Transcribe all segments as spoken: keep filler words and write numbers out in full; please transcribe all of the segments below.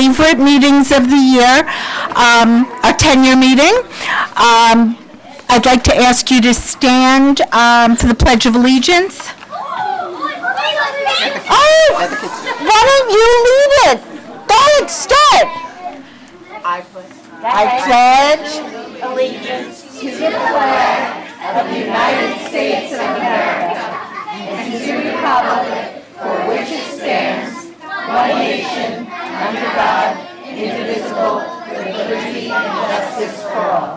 favorite meetings of the year, um, our ten-year meeting. Um, I'd like to ask you to stand um, for the Pledge of Allegiance. Oh, why don't you lead it? Go ahead, start. I, I pledge allegiance to the flag of the United States of America and to the republic for which it stands, one nation, under God, indivisible, with liberty and justice for all.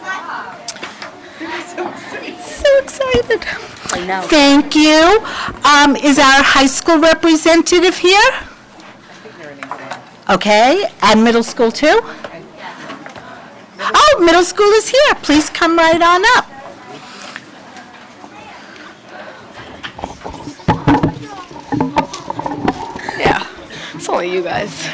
So excited. I know. Thank you. Um, is our high school representative here? Okay, and middle school too? Oh, middle school is here. Please come right on up. Yeah, it's only you guys.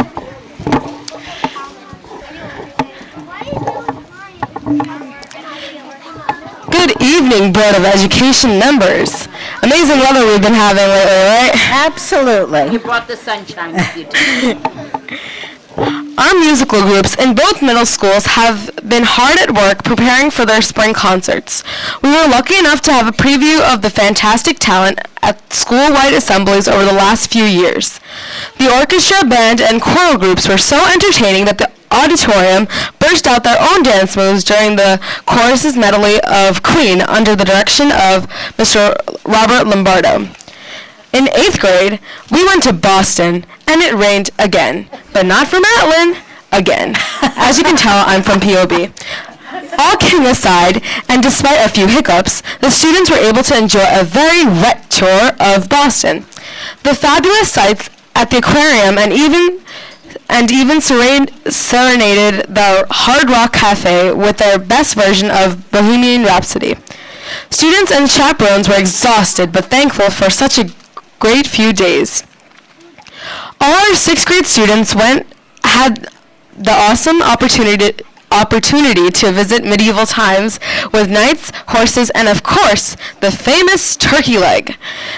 Good evening, Board of Education members. Amazing weather we've been having lately, right? Absolutely. You brought the sunshine with you, too. Our musical groups in both middle schools have been hard at work preparing for their spring concerts. We were lucky enough to have a preview of the fantastic talent at school-wide assemblies over the last few years. The orchestra, band, and choral groups were so entertaining that the auditorium burst out their own dance moves during the chorus's medley of Queen under the direction of Mister Robert Lombardo. In eighth grade, we went to Boston, and it rained again, but not for Matlin, again. As you can tell, I'm from P O B. All kidding aside, and despite a few hiccups, the students were able to enjoy a very wet tour of Boston. The fabulous sights at the aquarium and even and even seren- serenaded the Hard Rock Cafe with their best version of Bohemian Rhapsody. Students and chaperones were exhausted but thankful for such a great few days. All our sixth grade students went had the awesome opportunity opportunity to visit medieval times with knights, horses, and of course, the famous turkey leg.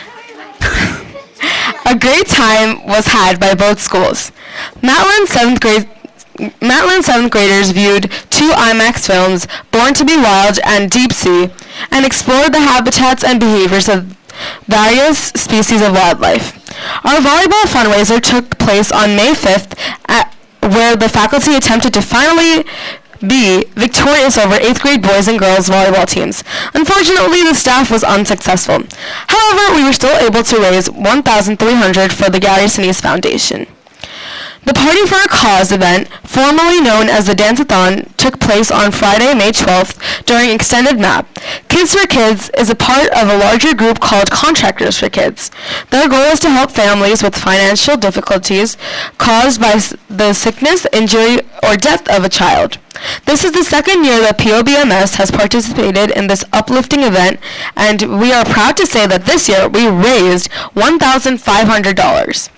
A great time was had by both schools. Matlin seventh grade Matlin seventh graders viewed two IMAX films, Born to be Wild and Deep Sea, and explored the habitats and behaviors of various species of wildlife. Our volleyball fundraiser took place on May fifth, at, where the faculty attempted to finally be victorious over eighth grade boys and girls volleyball teams. Unfortunately, the staff was unsuccessful. However, we were still able to raise one thousand three hundred dollars for the Gary Sinise Foundation. The Party for a Cause event, formerly known as the Dance-a-thon, took place on Friday, May twelfth, during Extended M A P. Kids for Kids is a part of a larger group called Contractors for Kids. Their goal is to help families with financial difficulties caused by the sickness, injury, or death of a child. This is the second year that P O B M S has participated in this uplifting event, and we are proud to say that this year we raised one thousand five hundred dollars.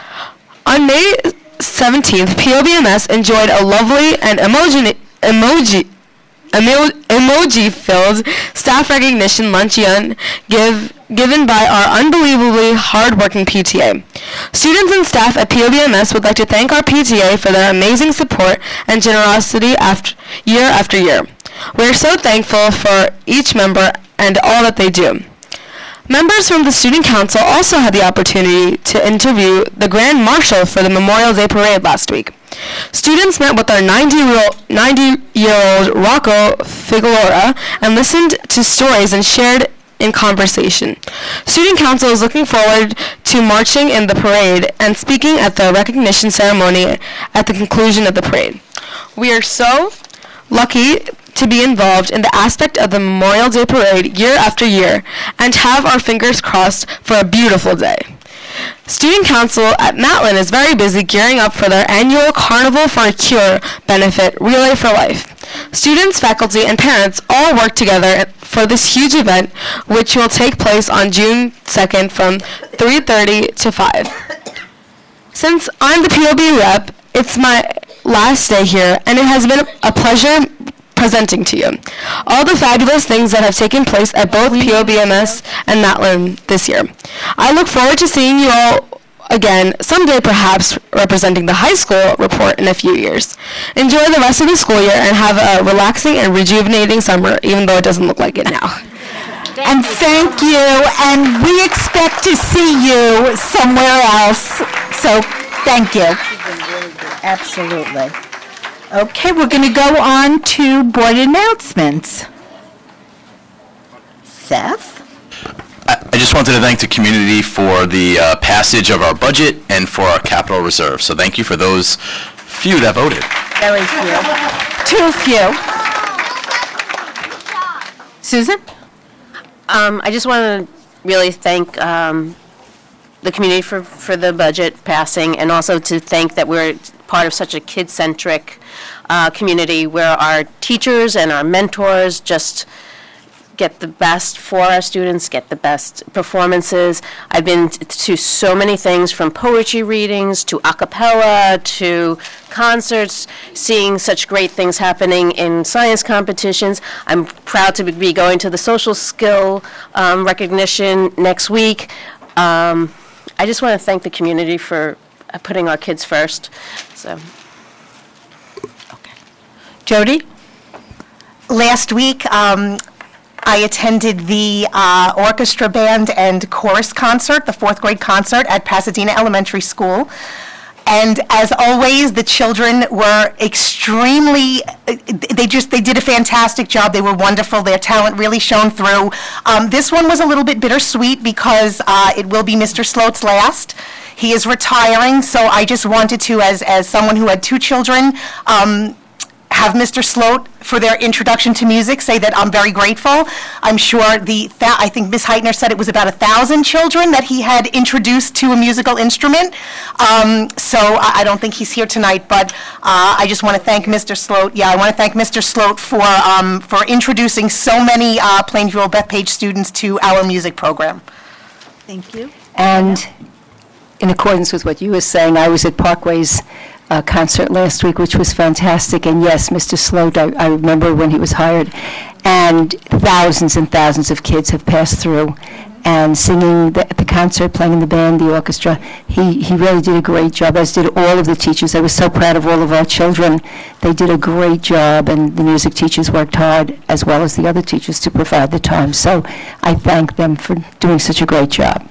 On May seventeenth, P O B M S enjoyed a lovely and emoji, emoji, emo, emoji-filled staff recognition luncheon give, given by our unbelievably hard-working P T A. Students and staff at P O B M S would like to thank our P T A for their amazing support and generosity after, year after year. We are so thankful for each member and all that they do. Members from the Student Council also had the opportunity to interview the Grand Marshal for the Memorial Day Parade last week. Students met with our ninety-year-old Rocco Figueroa and listened to stories and shared in conversation. Student Council is looking forward to marching in the parade and speaking at the recognition ceremony at the conclusion of the parade. We are so lucky to be involved in the aspect of the Memorial Day Parade year after year and have our fingers crossed for a beautiful day. Student Council at Matlin is very busy gearing up for their annual Carnival for a Cure benefit, Relay for Life. Students, faculty, and parents all work together for this huge event, which will take place on June second from three thirty to five. Since I'm the P O B rep, it's my last day here, and it has been a pleasure presenting to you all the fabulous things that have taken place at both P O B M S and Matlin this year. I look forward to seeing you all again, someday perhaps representing the high school report in a few years. Enjoy the rest of the school year and have a relaxing and rejuvenating summer, even though it doesn't look like it now. And thank you, and we expect to see you somewhere else. So thank you. Absolutely. Okay, we're going to go on to board announcements. Seth? I I just wanted to thank the community for the uh, passage of our budget and for our capital reserve. So thank you for those few that voted. Very few. Too few. Susan? Um, I just want to really thank um, the community for, for the budget passing, and also to thank that we're part of such a kid-centric uh, community where our teachers and our mentors just get the best for our students, get the best performances. I've been t- to so many things, from poetry readings to a cappella to concerts, seeing such great things happening in science competitions. I'm proud to be going to the social skill um, recognition next week. Um, I just want to thank the community for uh, putting our kids first. So, Jody? Last week, um, I attended the uh, orchestra band and chorus concert, the fourth grade concert at Pasadena Elementary School. And as always, the children were extremely, they just, they did a fantastic job. They were wonderful. Their talent really shone through. Um, this one was a little bit bittersweet because uh, it will be Mister Sloat's last. He is retiring, so I just wanted to, as, as someone who had two children, um, have Mister Sloat, for their introduction to music, say that I'm very grateful. I'm sure the, th- I think Miz Heitner said it was about a thousand children that he had introduced to a musical instrument. Um, so I, I don't think he's here tonight, but uh, I just want to thank Mister Sloat. Yeah, I want to thank Mister Sloat for um, for introducing so many uh, Plainview Bethpage students to our music program. Thank you. And in accordance with what you were saying, I was at Parkway's uh, concert last week, which was fantastic. And yes, Mister Sloat, I, I remember when he was hired, and thousands and thousands of kids have passed through. And singing the, at the concert, playing in the band, the orchestra, he, he really did a great job, as did all of the teachers. I was so proud of all of our children. They did a great job, and the music teachers worked hard, as well as the other teachers, to provide the time. So I thank them for doing such a great job.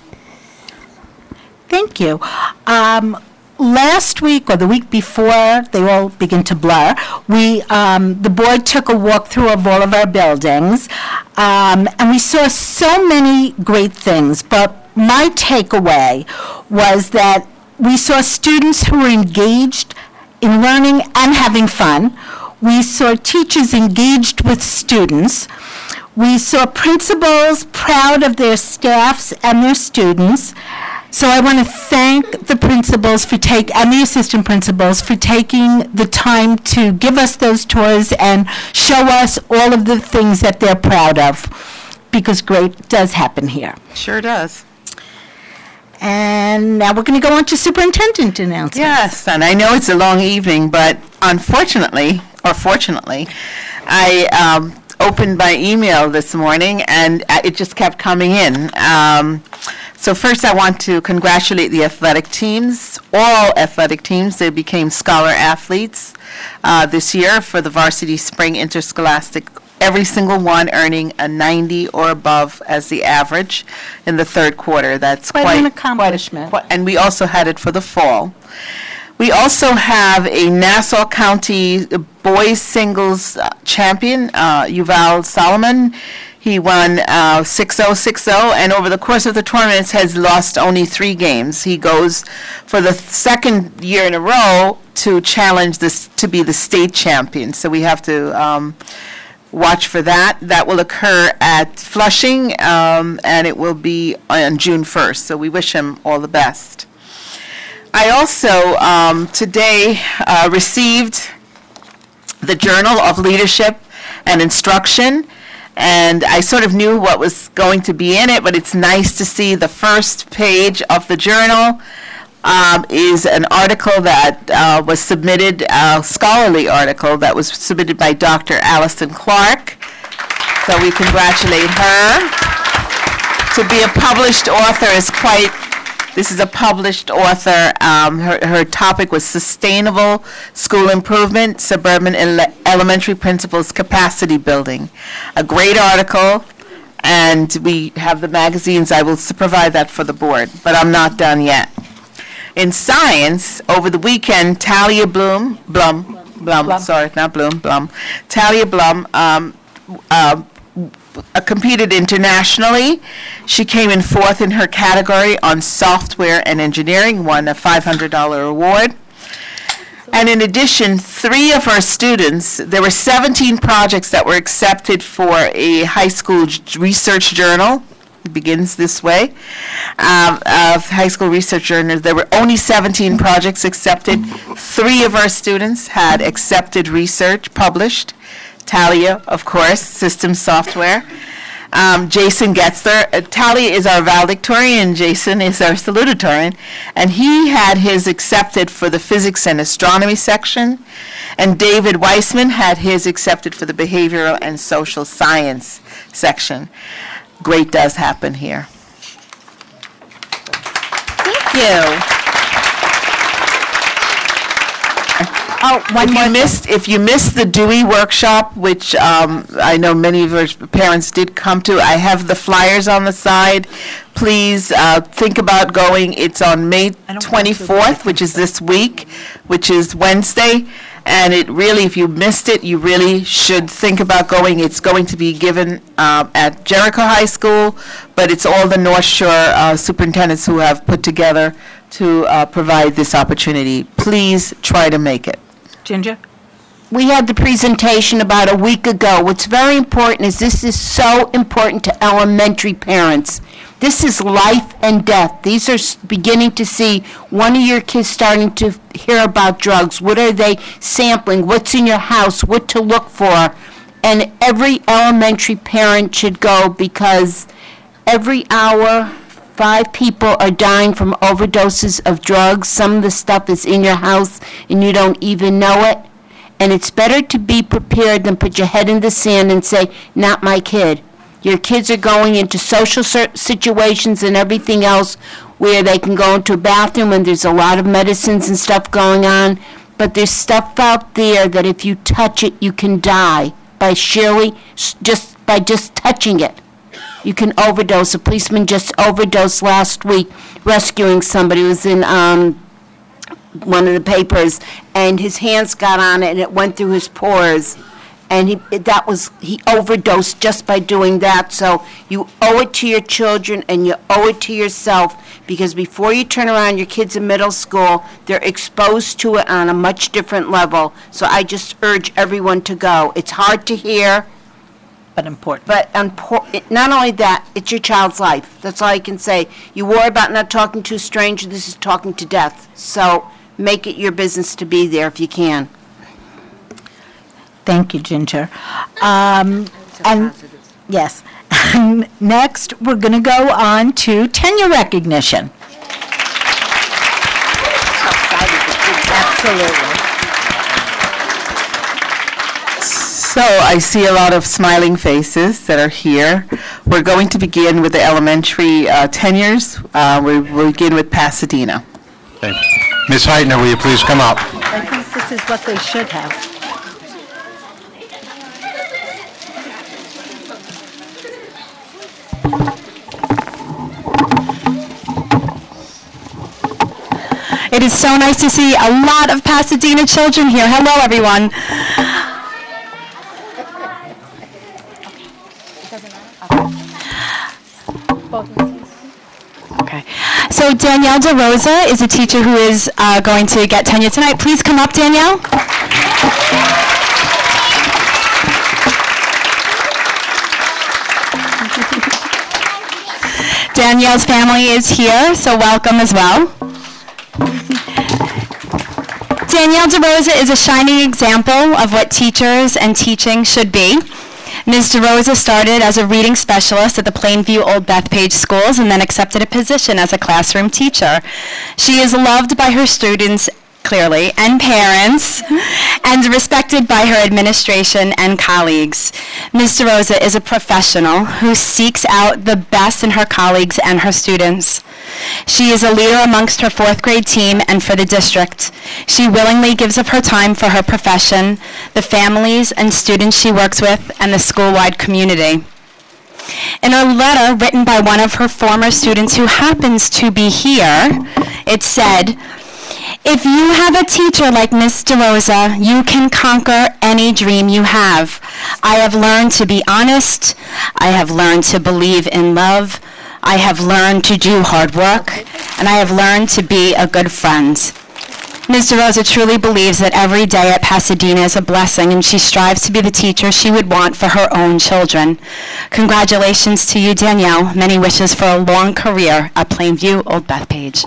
Thank you. Um, Last week, or the week before, they all begin to blur, we, um, the board took a walkthrough of all of our buildings, um, and we saw so many great things, but my takeaway was that we saw students who were engaged in learning and having fun. We saw teachers engaged with students. We saw principals proud of their staffs and their students. So I want to thank the principals for take and the assistant principals for taking the time to give us those tours and show us all of the things that they're proud of, because great does happen here. Sure does. And now we're going to go on to superintendent announcements. Yes, and I know it's a long evening, but unfortunately, or fortunately, I um, opened my email this morning, and uh, it just kept coming in. Um, so first, I want to congratulate the athletic teams, all athletic teams. They became scholar athletes uh, this year for the varsity spring interscholastic, every single one earning a ninety or above as the average in the third quarter. That's Quite quite an accomplishment. Quite, and we also had it for the fall. We also have a Nassau County boys singles uh, champion, uh, Yuval Solomon. He won uh, six oh, six oh, and over the course of the tournaments has lost only three games. He goes for the second year in a row to challenge this to be the state champion. So we have to um, watch for that. That will occur at Flushing, um, and it will be on June first. So we wish him all the best. I also um, today uh, received the Journal of Leadership and Instruction, and I sort of knew what was going to be in it, but it's nice to see the first page of the journal um, is an article that uh, was submitted, a scholarly article that was submitted by Doctor Allison Clark. So we congratulate her. To be a published author is quite This is a published author. Um, her, her topic was Sustainable School Improvement, Suburban Ele- Elementary Principals Capacity Building. A great article, and we have the magazines. I will s- provide that for the board, but I'm not done yet. In science, over the weekend, Talia Bloom, Blum, Blum, sorry, not Bloom, Blum, Talia Blum, um, uh, uh, competed internationally. She came in fourth in her category on software and engineering, won a five hundred dollars award. And in addition, three of her students, there were seventeen projects that were accepted for a high school j- research journal. It begins this way. Um, of high school research journals, there were only seventeen projects accepted. Three of our students had accepted research published. Talia, of course, systems software. Um, Jason Getzler. Uh, Talia is our valedictorian. Jason is our salutatorian. And he had his accepted for the physics and astronomy section. And David Weissman had his accepted for the behavioral and social science section. Great does happen here. Thank you. Oh, one more. If you missed, if you missed the Dewey workshop, which um, I know many of our parents did come to, I have the flyers on the side. Please uh, think about going. It's on May twenty-fourth, which is this week, which is Wednesday. And it really, if you missed it, you really should think about going. It's going to be given uh, at Jericho High School, but it's all the North Shore uh, superintendents who have put together to uh, provide this opportunity. Please try to make it. Ginger? We had the presentation about a week ago. What's very important is this is so important to elementary parents. This is life and death. These are s- beginning to see one of your kids starting to hear about drugs. What are they sampling? What's in your house? What to look for? And every elementary parent should go because every hour, five people are dying from overdoses of drugs. Some of the stuff is in your house and you don't even know it. And it's better to be prepared than put your head in the sand and say, not my kid. Your kids are going into social cer- situations and everything else where they can go into a bathroom and there's a lot of medicines and stuff going on. But there's stuff out there that if you touch it, you can die by surely, just by just touching it. You can overdose. A policeman just overdosed last week rescuing somebody who was in um, one of the papers, and his hands got on it and it went through his pores. And he, that was, he overdosed just by doing that. So you owe it to your children and you owe it to yourself, because before you turn around, your kids in middle school, they're exposed to it on a much different level. So I just urge everyone to go. It's hard to hear, But important. but unpo- it- not only that, it's your child's life. That's all I can say. You worry about not talking to a stranger, this is talking to death. So make it your business to be there if you can. Thank you, Ginger. Um, And, yes. Next, we're going to go on to tenure recognition. Absolutely. So I see a lot of smiling faces that are here. We're going to begin with the elementary uh, tenures. Uh, we- We'll begin with Pasadena. Okay. Miz Heitner, will you please come up? I think this is what they should have. It is so nice to see a lot of Pasadena children here. Hello, everyone. Okay. So Danielle DeRosa is a teacher who is uh, going to get tenure tonight. Please come up, Danielle. Danielle's family is here, so welcome as well. Danielle DeRosa is a shining example of what teachers and teaching should be. Miz DeRosa started as a reading specialist at the Plainview Old Bethpage schools and then accepted a position as a classroom teacher. She is loved by her students clearly, and parents, and respected by her administration and colleagues. Miz DeRosa is a professional who seeks out the best in her colleagues and her students. She is a leader amongst her fourth grade team and for the district. She willingly gives of her time for her profession, the families and students she works with, and the school-wide community. In a letter written by one of her former students who happens to be here, it said, "If you have a teacher like Miz DeRosa, you can conquer any dream you have. I have learned to be honest. I have learned to believe in love. I have learned to do hard work, and I have learned to be a good friend." Miz DeRosa truly believes that every day at Pasadena is a blessing, and she strives to be the teacher she would want for her own children. Congratulations to you, Danielle. Many wishes for a long career at Plainview Old Bethpage.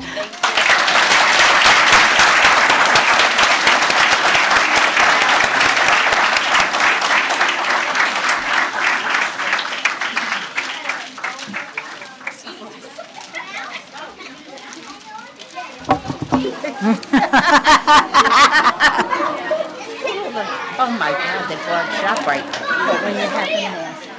Oh my God, they brought ShopRite. But when you have them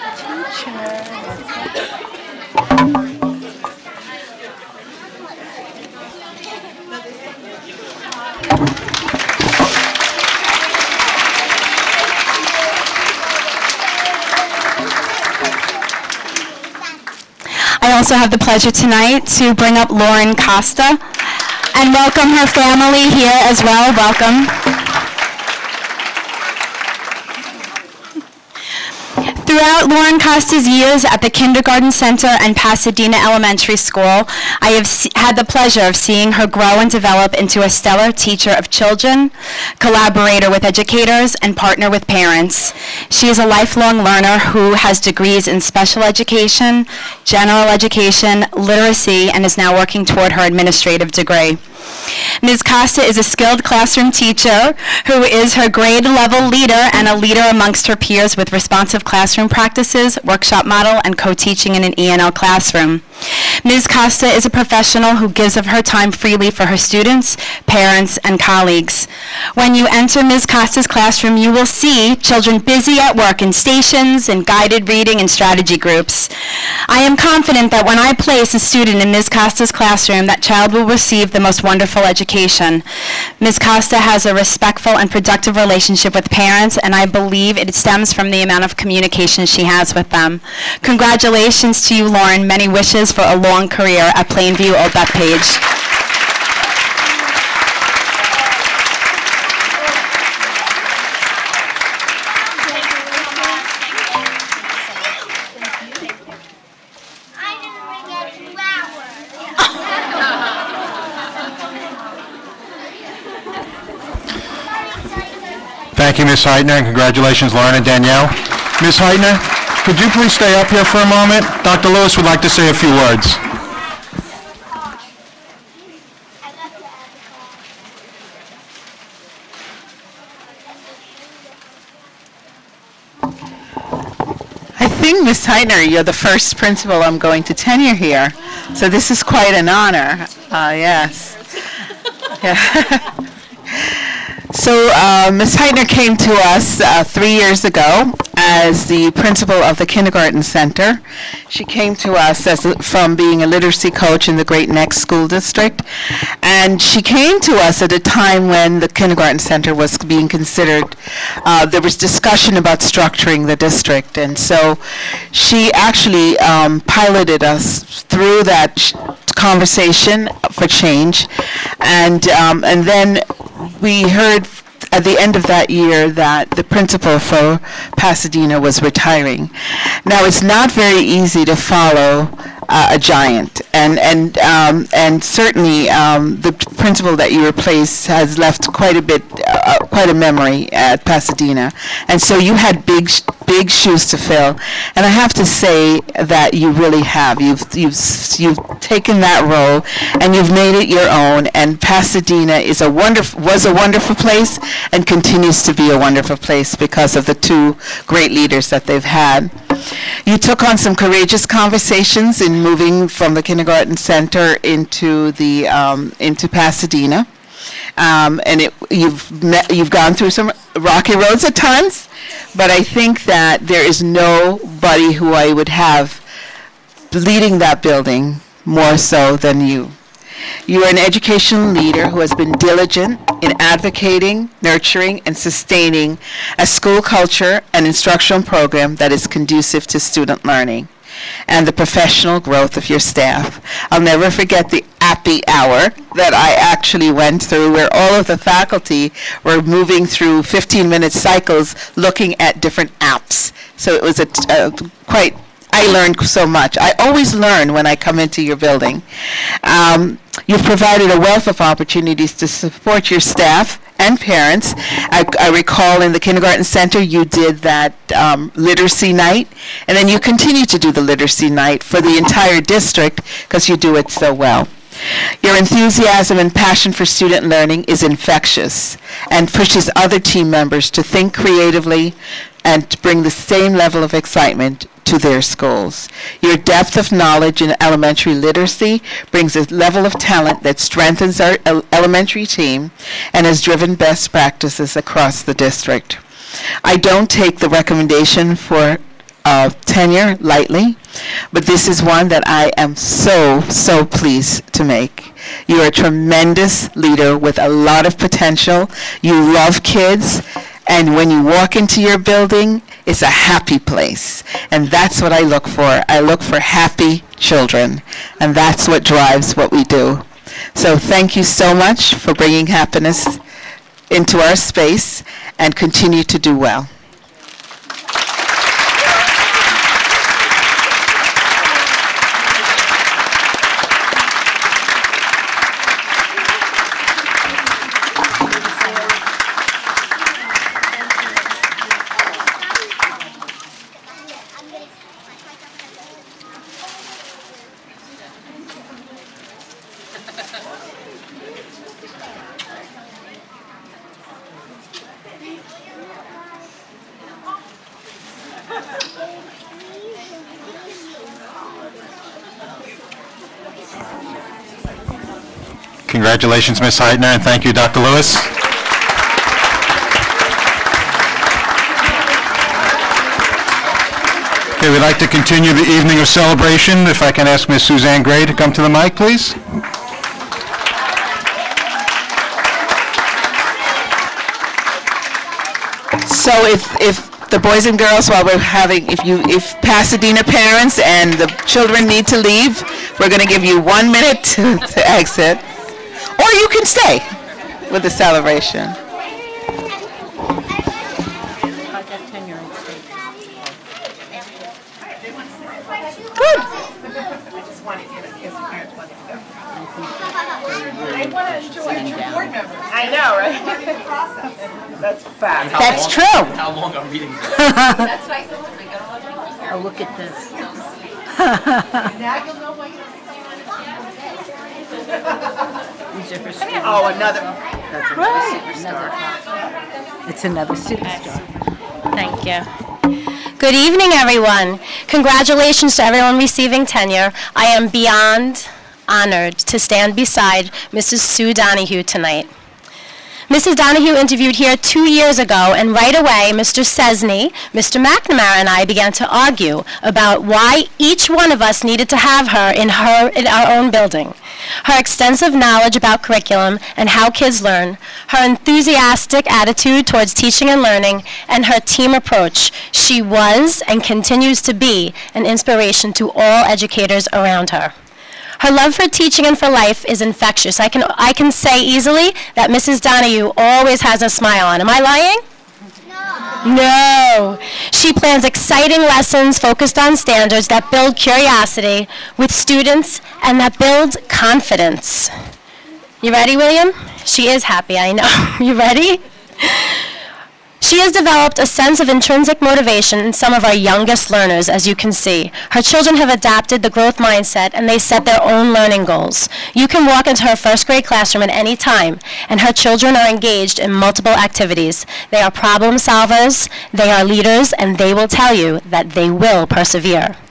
I also have the pleasure tonight to bring up Lauren Costa and welcome her family here as well. Welcome. Throughout Lauren Costa's years at the Kindergarten Center and Pasadena Elementary School, I have se- had the pleasure of seeing her grow and develop into a stellar teacher of children, collaborator with educators, and partner with parents. She is a lifelong learner who has degrees in special education, general education, literacy, and is now working toward her administrative degree. Miz Costa is a skilled classroom teacher who is her grade level leader and a leader amongst her peers with responsive classroom practices, workshop model, and co-teaching in an E N L classroom. Miz Costa is a professional who gives of her time freely for her students, parents, and colleagues. When you enter Miz Costa's classroom, you will see children busy at work in stations and guided reading and strategy groups. I am confident that when I place a student in Miz Costa's classroom, that child will receive the most wonderful education. Miz Costa has a respectful and productive relationship with parents, and I believe it stems from the amount of communication she has with them. Congratulations to you, Lauren. Many wishes for a long career at Plainview Old Bethpage. Thank you, Miz Heitner, and congratulations, Lauren and Danielle. Miz Heitner, could you please stay up here for a moment? Doctor Lewis would like to say a few words. I think, Miz Heitner, you're the first principal I'm going to tenure here, so this is quite an honor. Uh, yes. Yeah. So uh, Miz Heitner came to us uh, three years ago as the principal of the Kindergarten Center. She came to us as a, from being a literacy coach in the Great Neck School District, and she came to us at a time when the Kindergarten Center was being considered, uh, there was discussion about structuring the district, and so she actually um, piloted us through that sh- conversation for change, and um, and then we heard at the end of that year that the principal for Pasadena was retiring. Now, it's not very easy to follow uh, a giant, and and um, and certainly um, the principal that you replaced has left quite a bit, uh, quite a memory at Pasadena, and so you had big, sh- big shoes to fill. And I have to say that you really have. You've you've you've taken that role and you've made it your own. And Pasadena is a wonderful was a wonderful place and continues to be a wonderful place because of the two great leaders that they've had. You took on some courageous conversations in moving from the Kindergarten Center into the um, into Pasadena. um, and it, you've met, you've gone through some rocky roads at times, but I think that there is nobody who I would have leading that building more so than you. You are an educational leader who has been diligent in advocating, nurturing, and sustaining a school culture and instructional program that is conducive to student learning and the professional growth of your staff. I'll never forget the appy hour that I actually went through, where all of the faculty were moving through fifteen-minute cycles looking at different apps. So it was a t- uh, quite, I learned so much. I always learn when I come into your building. Um, you've provided a wealth of opportunities to support your staff and parents. I, I recall in the kindergarten center you did that um, literacy night, and then you continue to do the literacy night for the entire district because you do it so well. Your enthusiasm and passion for student learning is infectious and pushes other team members to think creatively and to bring the same level of excitement to their schools. Your depth of knowledge in elementary literacy brings a level of talent that strengthens our el- elementary team and has driven best practices across the district. I don't take the recommendation for uh, tenure lightly, but this is one that I am so, so pleased to make. You're a tremendous leader with a lot of potential. You love kids. And when you walk into your building, it's a happy place. And that's what I look for. I look for happy children. And that's what drives what we do. So thank you so much for bringing happiness into our space, and continue to do well. Congratulations, Miz Heitner, and thank you, Doctor Lewis. Okay, we'd like to continue the evening of celebration. If I can ask Miz Suzanne Gray to come to the mic, please. So if, if the boys and girls, while we're having, if you, if Pasadena parents and the children need to leave, we're going to give you one minute to, to exit. Or you can stay with the celebration. Good. I know, right? That's fast. That's true. How long are meetings? Oh, look at this. Now you'll know why you Oh, another. That's another superstar. It's another superstar. Thank you. Good evening, everyone. Congratulations to everyone receiving tenure. I am beyond honored to stand beside Missus Sue Donahue tonight. Missus Donahue interviewed here two years ago, and right away, Mister Cesney, Mister McNamara, and I began to argue about why each one of us needed to have her in her in our own building. Her extensive knowledge about curriculum and how kids learn, her enthusiastic attitude towards teaching and learning, and her team approach. She was and continues to be an inspiration to all educators around her. Her love for teaching and for life is infectious. I can I can say easily that Missus Donahue always has a smile on. Am I lying? No. No. She plans exciting lessons focused on standards that build curiosity with students and that build confidence. You ready, William? She is happy, I know. You ready? She has developed a sense of intrinsic motivation in some of our youngest learners, as you can see. Her children have adopted the growth mindset, and they set their own learning goals. You can walk into her first grade classroom at any time, and her children are engaged in multiple activities. They are problem solvers, they are leaders, and they will tell you that they will persevere.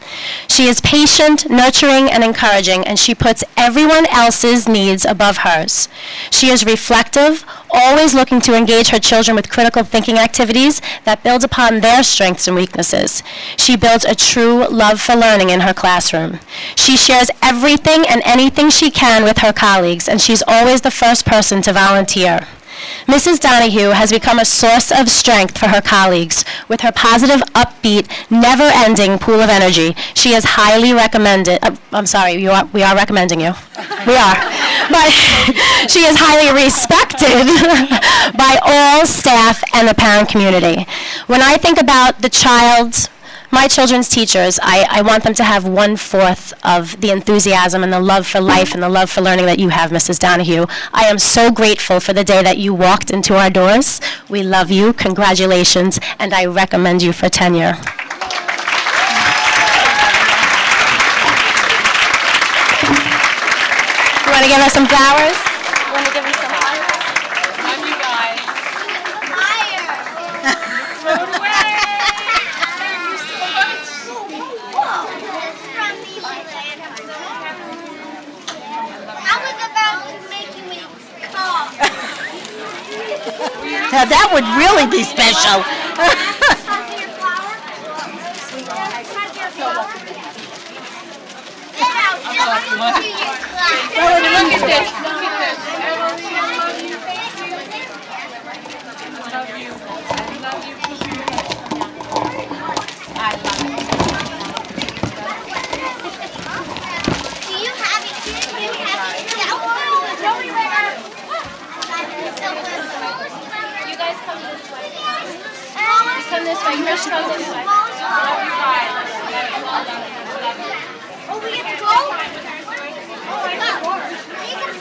She is patient, nurturing, and encouraging, and she puts everyone else's needs above hers. She is reflective, always looking to engage her children with critical thinking activities that build upon their strengths and weaknesses. She builds a true love for learning in her classroom. She shares everything and anything she can with her colleagues, and she's always the first person to volunteer. Missus Donahue has become a source of strength for her colleagues. With her positive, upbeat, never-ending pool of energy, she is highly recommended. Uh, I'm sorry, you are, we are recommending you. We are. But she is highly respected by all staff and the parent community. When I think about the child, my children's teachers, I, I want them to have one-fourth of the enthusiasm and the love for life and the love for learning that you have, Missus Donahue. I am so grateful for the day that you walked into our doors. We love you, congratulations, and I recommend you for tenure. You want to give her some flowers? You want to give her some flowers? Love you guys. Fire! Away! Now that would really be special. Look at this. Look at this. Love you. Love you. I love it. Do you have it? Do you have it? You guys come this way. You come this way. You guys come this way. Oh, we get to go? Oh, I know. You can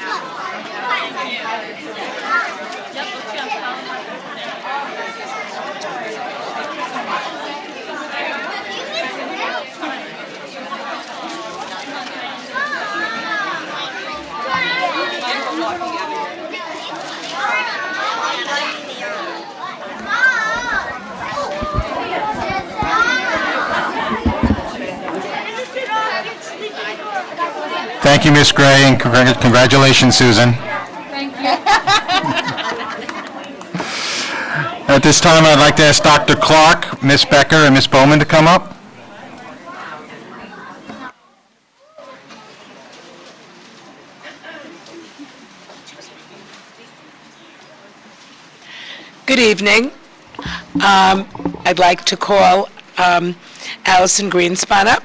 Thank you, Miz Gray, and congr- congratulations, Susan. Thank you. At this time, I'd like to ask Doctor Clark, Miz Becker, and Miz Bowman to come up. Good evening. Um, I'd like to call um, Allison Greenspan up.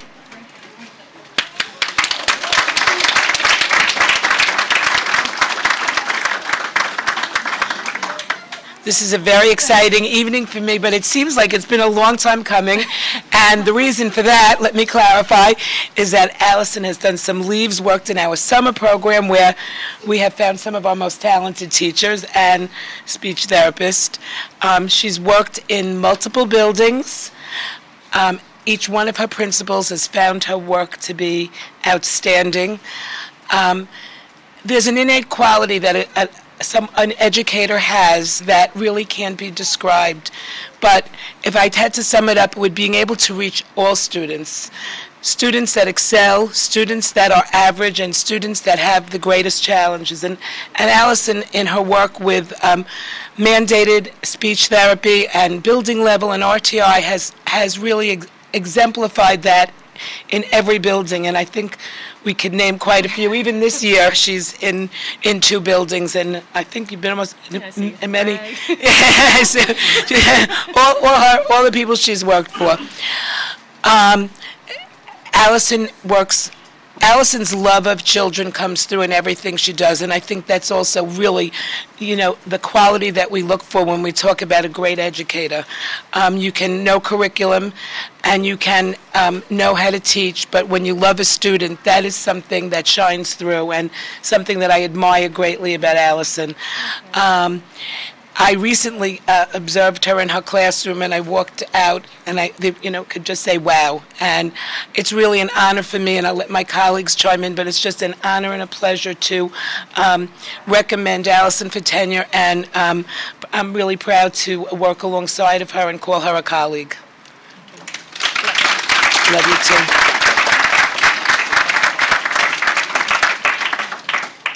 This is a very exciting evening for me, but it seems like it's been a long time coming. And the reason for that, let me clarify, is that Allison has done some leaves, worked in our summer program where we have found some of our most talented teachers and speech therapists. Um, she's worked in multiple buildings. Um, each one of her principals has found her work to be outstanding. Um, there's an innate quality that a, a, some an educator has that really can't be described. But if I had to sum it up, it would being able to reach all students. Students that excel, students that are average, and students that have the greatest challenges. And, and Allison, in her work with um, mandated speech therapy and building level and R T I, has, has really ex- exemplified that in every building. And I think we could name quite a few. Even this year, she's in in two buildings, and I think you've been almost in, in, in many. Yes, all, all her, all the people she's worked for. Um, Allison works. Allison's love of children comes through in everything she does, and I think that's also really, you know, the quality that we look for when we talk about a great educator. Um, you can know curriculum, and you can um, know how to teach, but when you love a student, that is something that shines through, and something that I admire greatly about Allison. Um, I recently uh, observed her in her classroom, and I walked out, and I, you know, could just say, wow. And it's really an honor for me, and I'll let my colleagues chime in, but it's just an honor and a pleasure to um, recommend Allison for tenure, and um, I'm really proud to work alongside of her and call her a colleague. Love you too.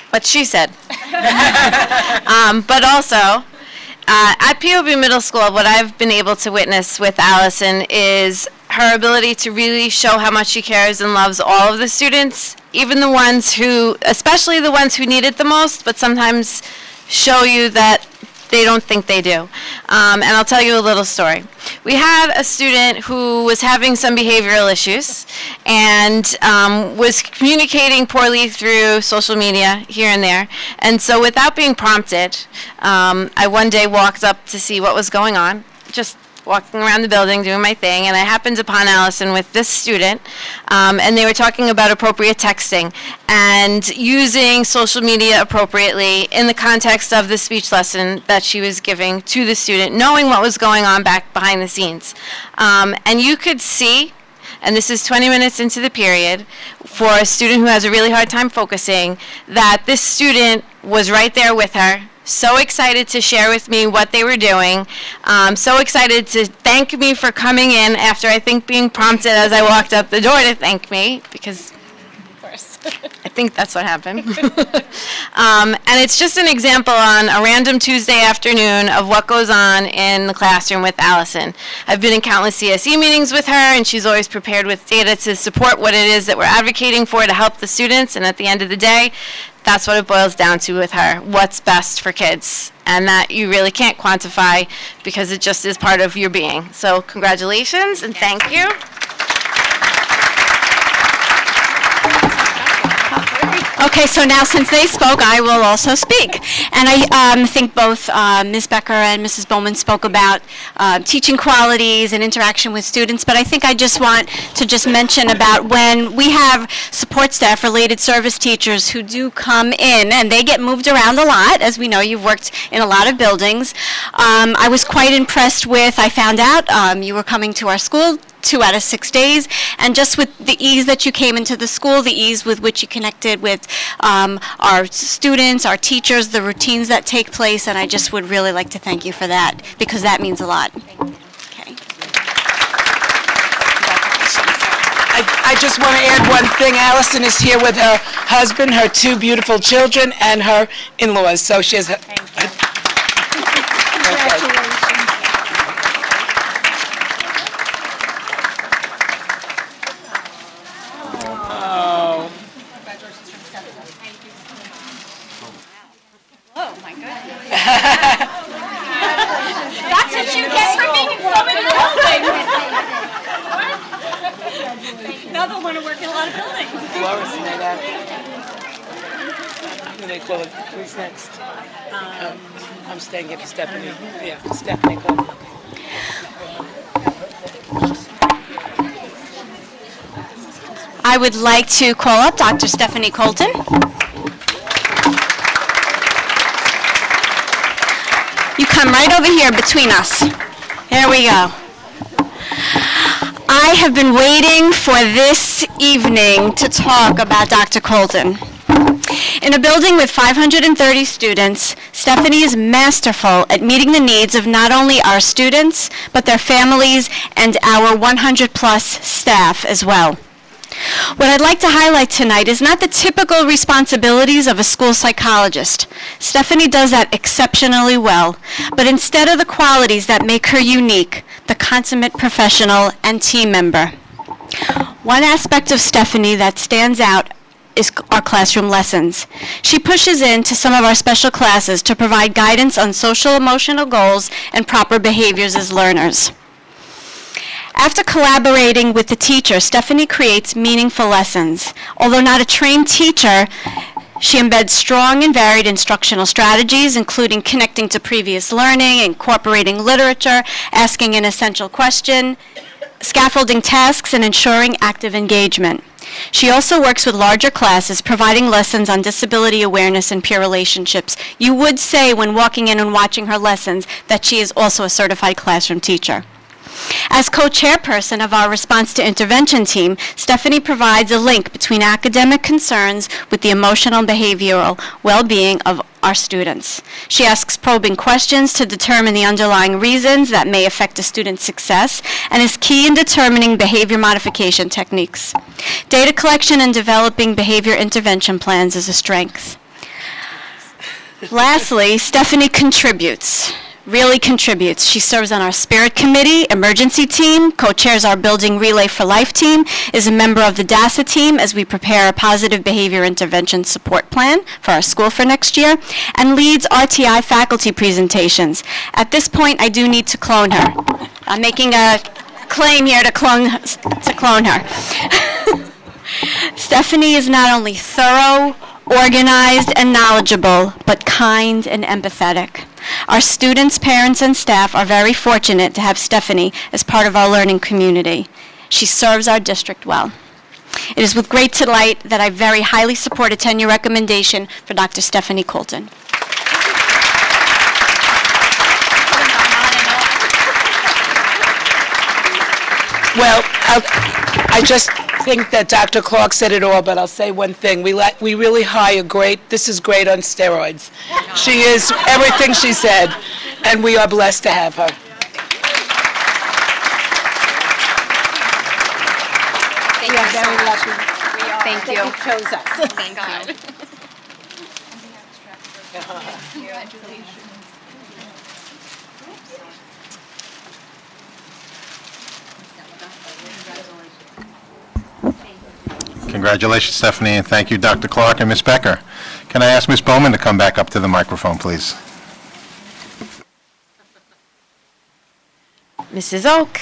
what she said. um, but also, uh, at P O B Middle School, what I've been able to witness with Allison is her ability to really show how much she cares and loves all of the students, even the ones who, especially the ones who need it the most, but sometimes show you that they don't think they do. Um, and I'll tell you a little story. We had a student who was having some behavioral issues and um, was communicating poorly through social media here and there. And so without being prompted, um, I one day walked up to see what was going on, just walking around the building doing my thing, and I happened upon Allison with this student, um, and they were talking about appropriate texting and using social media appropriately in the context of the speech lesson that she was giving to the student, knowing what was going on back behind the scenes. Um, and you could see, and this is twenty minutes into the period, for a student who has a really hard time focusing, that this student was right there with her, so excited to share with me what they were doing, um, so excited to thank me for coming in after, I think, being prompted as I walked up the door to thank me, because I think that's what happened. um, and it's just an example on a random Tuesday afternoon of what goes on in the classroom with Allison. I've been in countless C S E meetings with her, and she's always prepared with data to support what it is that we're advocating for to help the students, and at the end of the day, that's what it boils down to with her, what's best for kids, and that you really can't quantify because it just is part of your being. So congratulations and thank you. Okay, so now since they spoke, I will also speak. And I um, think both uh, Miz Becker and Missus Bowman spoke about uh, teaching qualities and interaction with students, but I think I just want to just mention about when we have support staff, related service teachers who do come in, and they get moved around a lot. As we know, you've worked in a lot of buildings. Um, I was quite impressed with, I found out um, you were coming to our school two out of six days, and just with the ease that you came into the school, the ease with which you connected with um, our students, our teachers, the routines that take place, and I just would really like to thank you for that, because that means a lot. Okay. I, I just want to add one thing. Allison is here with her husband, her two beautiful children, and her in-laws, so she has... Thank you. Congratulations. That's what you get for being in so many buildings. Now they'll want to work in a lot of buildings. Laura's made out. I'm going to call it. Who's next? Um, I'm staying here for Stephanie. Yeah, Stephanie, call. I would like to call up Doctor Stephanie Colton. You come right over here between us. There we go. I have been waiting for this evening to talk about Doctor Colton. In a building with five hundred thirty students, Stephanie is masterful at meeting the needs of not only our students, but their families and our one hundred plus staff as well. What I'd like to highlight tonight is not the typical responsibilities of a school psychologist. Stephanie does that exceptionally well, but instead of the qualities that make her unique, the consummate professional and team member. One aspect of Stephanie that stands out is our classroom lessons. She pushes into some of our special classes to provide guidance on social emotional goals and proper behaviors as learners. After collaborating with the teacher, Stephanie creates meaningful lessons. Although not a trained teacher, she embeds strong and varied instructional strategies, including connecting to previous learning, incorporating literature, asking an essential question, scaffolding tasks, and ensuring active engagement. She also works with larger classes, providing lessons on disability awareness and peer relationships. You would say when walking in and watching her lessons that she is also a certified classroom teacher. As co-chairperson of our response to intervention team, Stephanie provides a link between academic concerns with the emotional and behavioral well-being of our students. She asks probing questions to determine the underlying reasons that may affect a student's success and is key in determining behavior modification techniques. Data collection and developing behavior intervention plans is a strength. Lastly, Stephanie contributes, really contributes. She serves on our Spirit Committee, Emergency Team, co-chairs our Building Relay for Life team, is a member of the DASA team as we prepare a positive behavior intervention support plan for our school for next year, and leads R T I faculty presentations. At this point, I do need to clone her. I'm making a claim here to clone, to clone her. Stephanie is not only thorough, organized, and knowledgeable, but kind and empathetic. Our students, parents, and staff are very fortunate to have Stephanie as part of our learning community. She serves our district well. It is with great delight that I very highly support a tenure recommendation for Doctor Stephanie Colton. Well, I'll, I just think that Doctor Clark said it all, but I'll say one thing. We let, we really hire great, this is great on steroids. She is everything she said, and we are blessed to have her. We are very lucky. Thank that you. you chose us. Thank God. Congratulations, Stephanie, and thank you, Doctor Clark and Miz Becker. Can I ask Miz Bowman to come back up to the microphone, please? Missus Oak.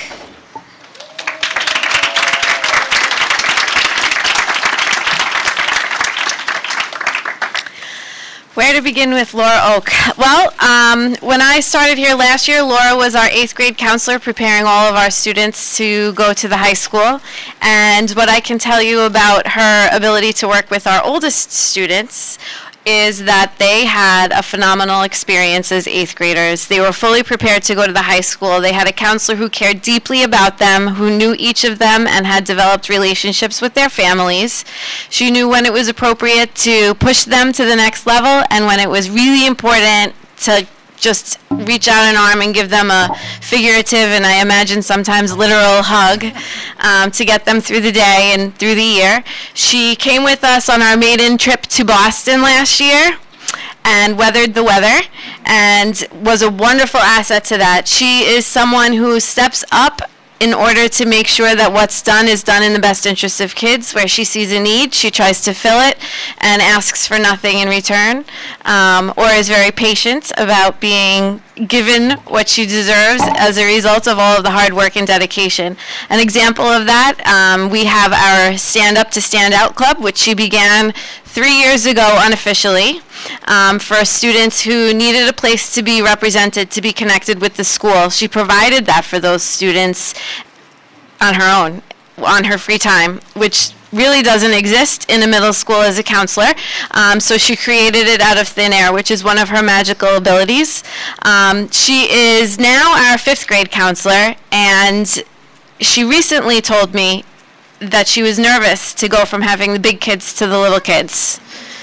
Where to begin with Laura Oak? Well, um, when I started here last year, Laura was our eighth grade counselor preparing all of our students to go to the high school. And what I can tell you about her ability to work with our oldest students is that they had a phenomenal experience as eighth graders. They were fully prepared to go to the high school. They had a counselor who cared deeply about them, who knew each of them and had developed relationships with their families. She knew when it was appropriate to push them to the next level and when it was really important to just reach out an arm and give them a figurative and I imagine sometimes literal hug um, to get them through the day and through the year. She came with us on our maiden trip to Boston last year and weathered the weather and was a wonderful asset to that. She is someone who steps up in order to make sure that what's done is done in the best interest of kids. Where she sees a need, she tries to fill it and asks for nothing in return, um, or is very patient about being given what she deserves as a result of all of the hard work and dedication. An example of that, um, we have our Stand Up to Stand Out Club, which she began three years ago unofficially um, for students who needed a place to be represented, to be connected with the school. She provided that for those students on her own, on her free time, which really doesn't exist in a middle school as a counselor. Um, so she created it out of thin air, which is one of her magical abilities. Um, she is now our fifth grade counselor, and she recently told me that she was nervous to go from having the big kids to the little kids.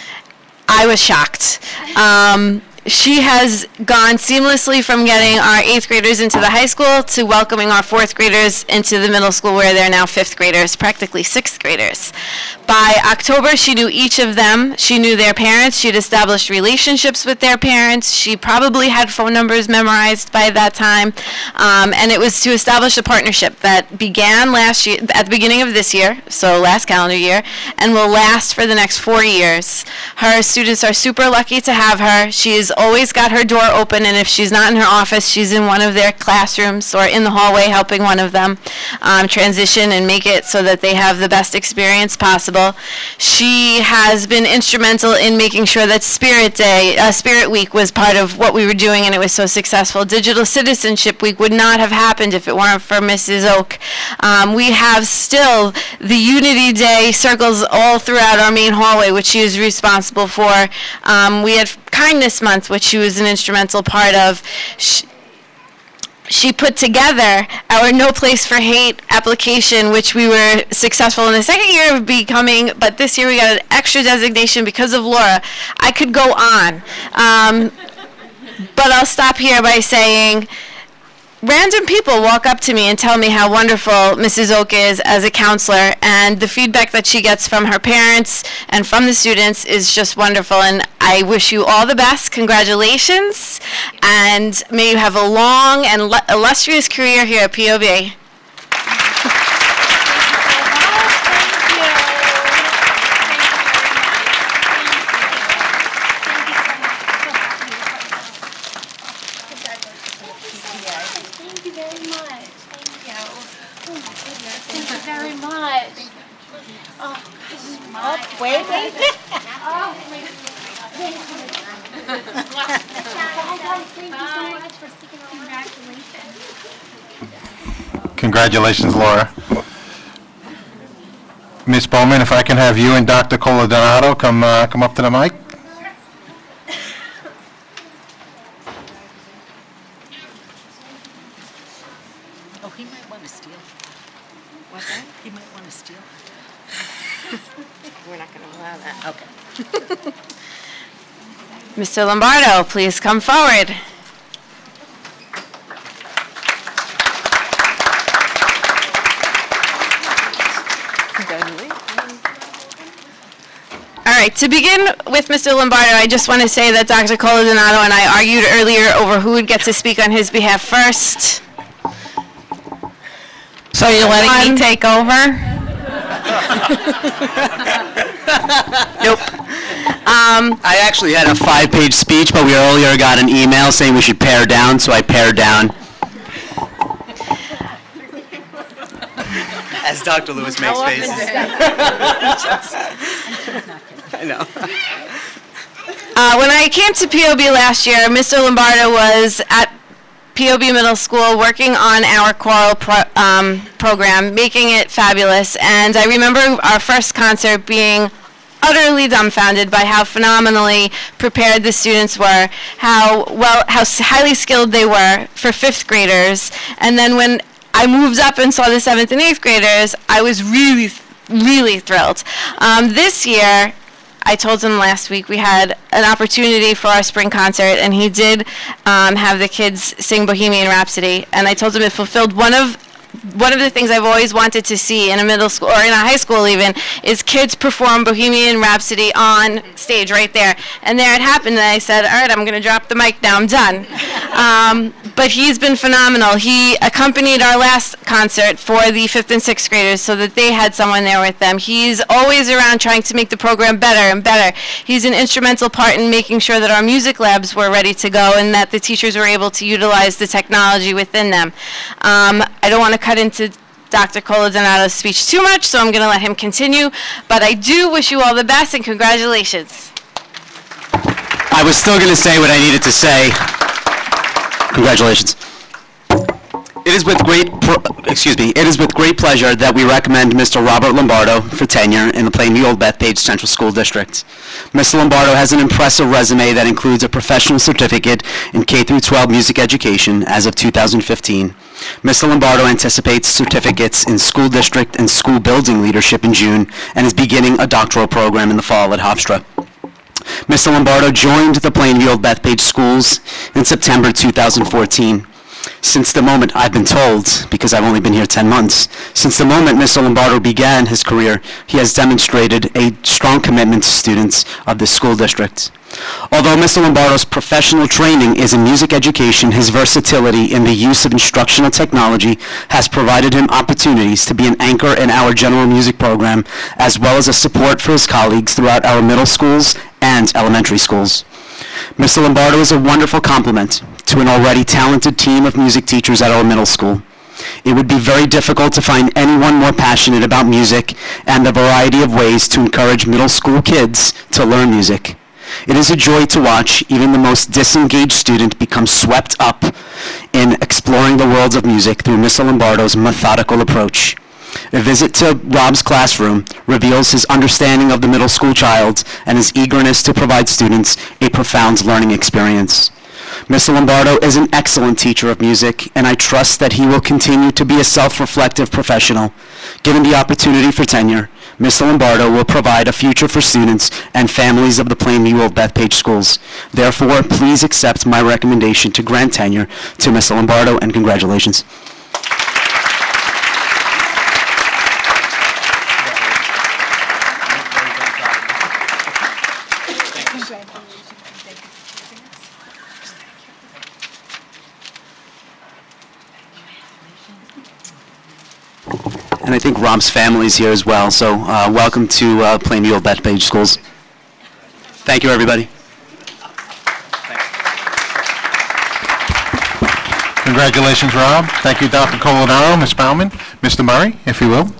I was shocked. Um, she has gone seamlessly from getting our eighth graders into the high school to welcoming our fourth graders into the middle school where they're now fifth graders, practically sixth graders. By October, she knew each of them. She knew their parents. She'd established relationships with their parents. She probably had phone numbers memorized by that time. Um, and it was to establish a partnership that began last year, at the beginning of this year, so last calendar year, and will last for the next four years. Her students are super lucky to have her. She's always got her door open, and if she's not in her office, she's in one of their classrooms or in the hallway helping one of them um, transition and make it so that they have the best experience possible. She has been instrumental in making sure that Spirit Day, uh, Spirit Week was part of what we were doing, and it was so successful. Digital Citizenship Week would not have happened if it weren't for Missus Oak. Um, we have still the Unity Day circles all throughout our main hallway, which she is responsible for. Um, we had Kindness Month, which she was an instrumental part of. She, she put together our No Place for Hate application, which we were successful in the second year of becoming, but this year we got an extra designation because of Laura. I could go on, um, but I'll stop here by saying random people walk up to me and tell me how wonderful Missus Oak is as a counselor, and the feedback that she gets from her parents and from the students is just wonderful. And I wish you all the best. Congratulations, and may you have a long and le- illustrious career here at P O B. Very much. Oh, oh wait, wait. Oh, thank you so much for sticking around. Congratulations. Congratulations, Laura. Miz Bowman, if I can have you and Doctor Coladonato come uh, come up to the mic. Oh, he might want to steal. What's that? He might want to steal. We're not going to allow that. Okay. Mister Lombardo, please come forward. All right, to begin with Mister Lombardo, I just want to say that Doctor Coladonato and I argued earlier over who would get to speak on his behalf first. So you're letting me take over? Nope. Um, I actually had a five-page speech, but we earlier got an email saying we should pare down, so I pared down. As Doctor Lewis makes faces. I know. Uh, when I came to P O B last year, Mister Lombardo was at P O B Middle School working on our choral pro- um, program, making it fabulous. And I remember our first concert being utterly dumbfounded by how phenomenally prepared the students were, how well, how highly skilled they were for fifth graders. And then when I moved up and saw the seventh and eighth graders, I was really, really thrilled. Um, this year, I told him last week we had an opportunity for our spring concert, and he did um, have the kids sing Bohemian Rhapsody. And I told him it fulfilled one of one of the things I've always wanted to see in a middle school, or in a high school even, is kids perform Bohemian Rhapsody on stage right there. And there it happened, and I said, all right, I'm going to drop the mic now, I'm done. Um, but he's been phenomenal. He accompanied our last concert for the fifth and sixth graders so that they had someone there with them. He's always around trying to make the program better and better. He's an instrumental part in making sure that our music labs were ready to go and that the teachers were able to utilize the technology within them. Um, I don't want to cut into Doctor Coladonato's speech too much, so I'm going to let him continue. But I do wish you all the best and congratulations. I was still going to say what I needed to say. Congratulations. It is with great, pro- excuse me, it is with great pleasure that we recommend Mister Robert Lombardo for tenure in the Plainview Old Bethpage Central School District. Mister Lombardo has an impressive resume that includes a professional certificate in K through twelve music education as of two thousand fifteen. Mister Lombardo anticipates certificates in school district and school building leadership in June and is beginning a doctoral program in the fall at Hofstra. Mister Lombardo joined the Plainview Old Bethpage Schools in September two thousand fourteen. Since the moment, I've been told, because I've only been here ten months, since the moment Mister Lombardo began his career, he has demonstrated a strong commitment to students of this school district. Although Mister Lombardo's professional training is in music education, his versatility in the use of instructional technology has provided him opportunities to be an anchor in our general music program, as well as a support for his colleagues throughout our middle schools and elementary schools. Mister Lombardo is a wonderful complement to an already talented team of music teachers at our middle school. It would be very difficult to find anyone more passionate about music and the variety of ways to encourage middle school kids to learn music. It is a joy to watch even the most disengaged student become swept up in exploring the worlds of music through Mister Lombardo's methodical approach. A visit to Rob's classroom reveals his understanding of the middle school child and his eagerness to provide students a profound learning experience. Mister Lombardo is an excellent teacher of music, and I trust that he will continue to be a self-reflective professional. Given the opportunity for tenure, Mister Lombardo will provide a future for students and families of the Plainview Old Bethpage schools. Therefore, please accept my recommendation to grant tenure to Mister Lombardo, and congratulations. And I think Rob's family is here as well, so uh, welcome to uh, Plainview Old Bethpage Schools. Thank you, everybody. Congratulations, Rob. Thank you, Doctor Colanaro, Miz Bauman. Mister Murray, if you will.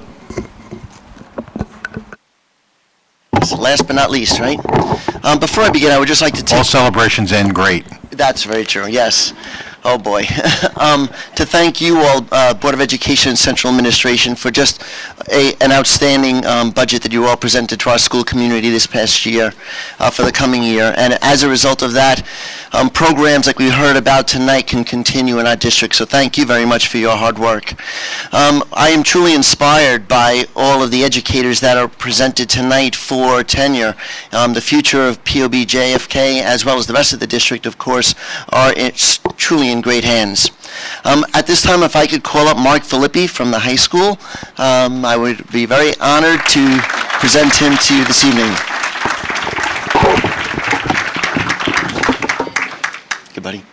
Last but not least, right? Um, before I begin, I would just like to take... All celebrations end great. That's very true, yes. Oh, boy. um, to thank you all, uh, Board of Education and Central Administration, for just a, an outstanding um, budget that you all presented to our school community this past year, uh, for the coming year. And as a result of that, um, programs like we heard about tonight can continue in our district. So thank you very much for your hard work. Um, I am truly inspired by all of the educators that are presented tonight for tenure. Um, the future of P O B J F K, as well as the rest of the district, of course, are it's truly in great hands. Um, at this time, if I could call up Mark Filippi from the high school, um, I would be very honored to present him to you this evening. Good, buddy.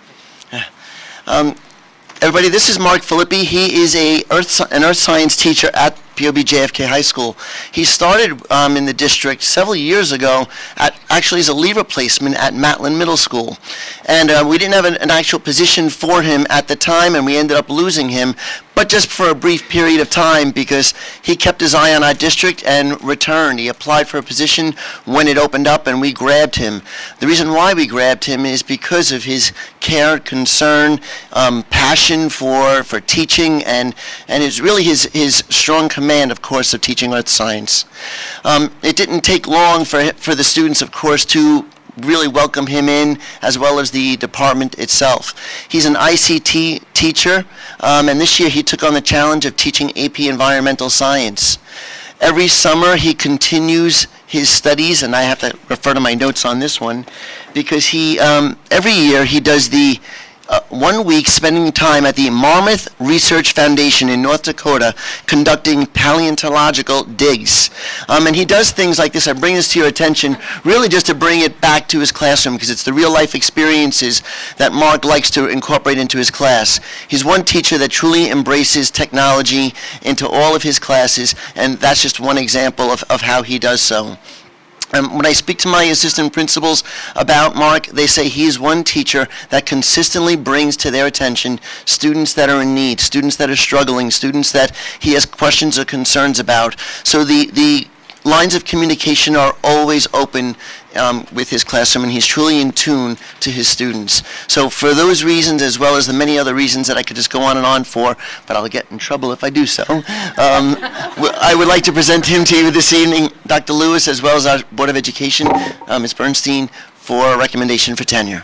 Um, everybody, this is Mark Filippi. He is a earth, an earth science teacher at P O B J F K High School. He started um, in the district several years ago, at, actually as a leave replacement at Matlin Middle School. And uh, we didn't have an, an actual position for him at the time, and we ended up losing him, but just for a brief period of time, because he kept his eye on our district and returned. He applied for a position when it opened up, and we grabbed him. The reason why we grabbed him is because of his care, concern, um, passion for, for teaching, and, and it's really his, his strong command, of course, of teaching earth science. Um, it didn't take long for, for the students, of course, to really welcome him in, as well as the department itself. He's an I C T teacher, um, and this year he took on the challenge of teaching A P Environmental Science. Every summer he continues his studies, and I have to refer to my notes on this one, because he, um, every year he does the Uh, one week spending time at the Marmouth Research Foundation in North Dakota conducting paleontological digs. Um, and he does things like this. I bring this to your attention really just to bring it back to his classroom, because it's the real life experiences that Mark likes to incorporate into his class. He's one teacher that truly embraces technology into all of his classes, and that's just one example of, of how he does so. Um, when I speak to my assistant principals about Mark, they say he's one teacher that consistently brings to their attention students that are in need, students that are struggling, students that he has questions or concerns about. So the, the lines of communication are always open um, with his classroom, and he's truly in tune to his students. So for those reasons, as well as the many other reasons that I could just go on and on for, but I'll get in trouble if I do so, um, I would like to present him to you this evening, Doctor Lewis, as well as our Board of Education, uh, Miz Bernstein, for a recommendation for tenure.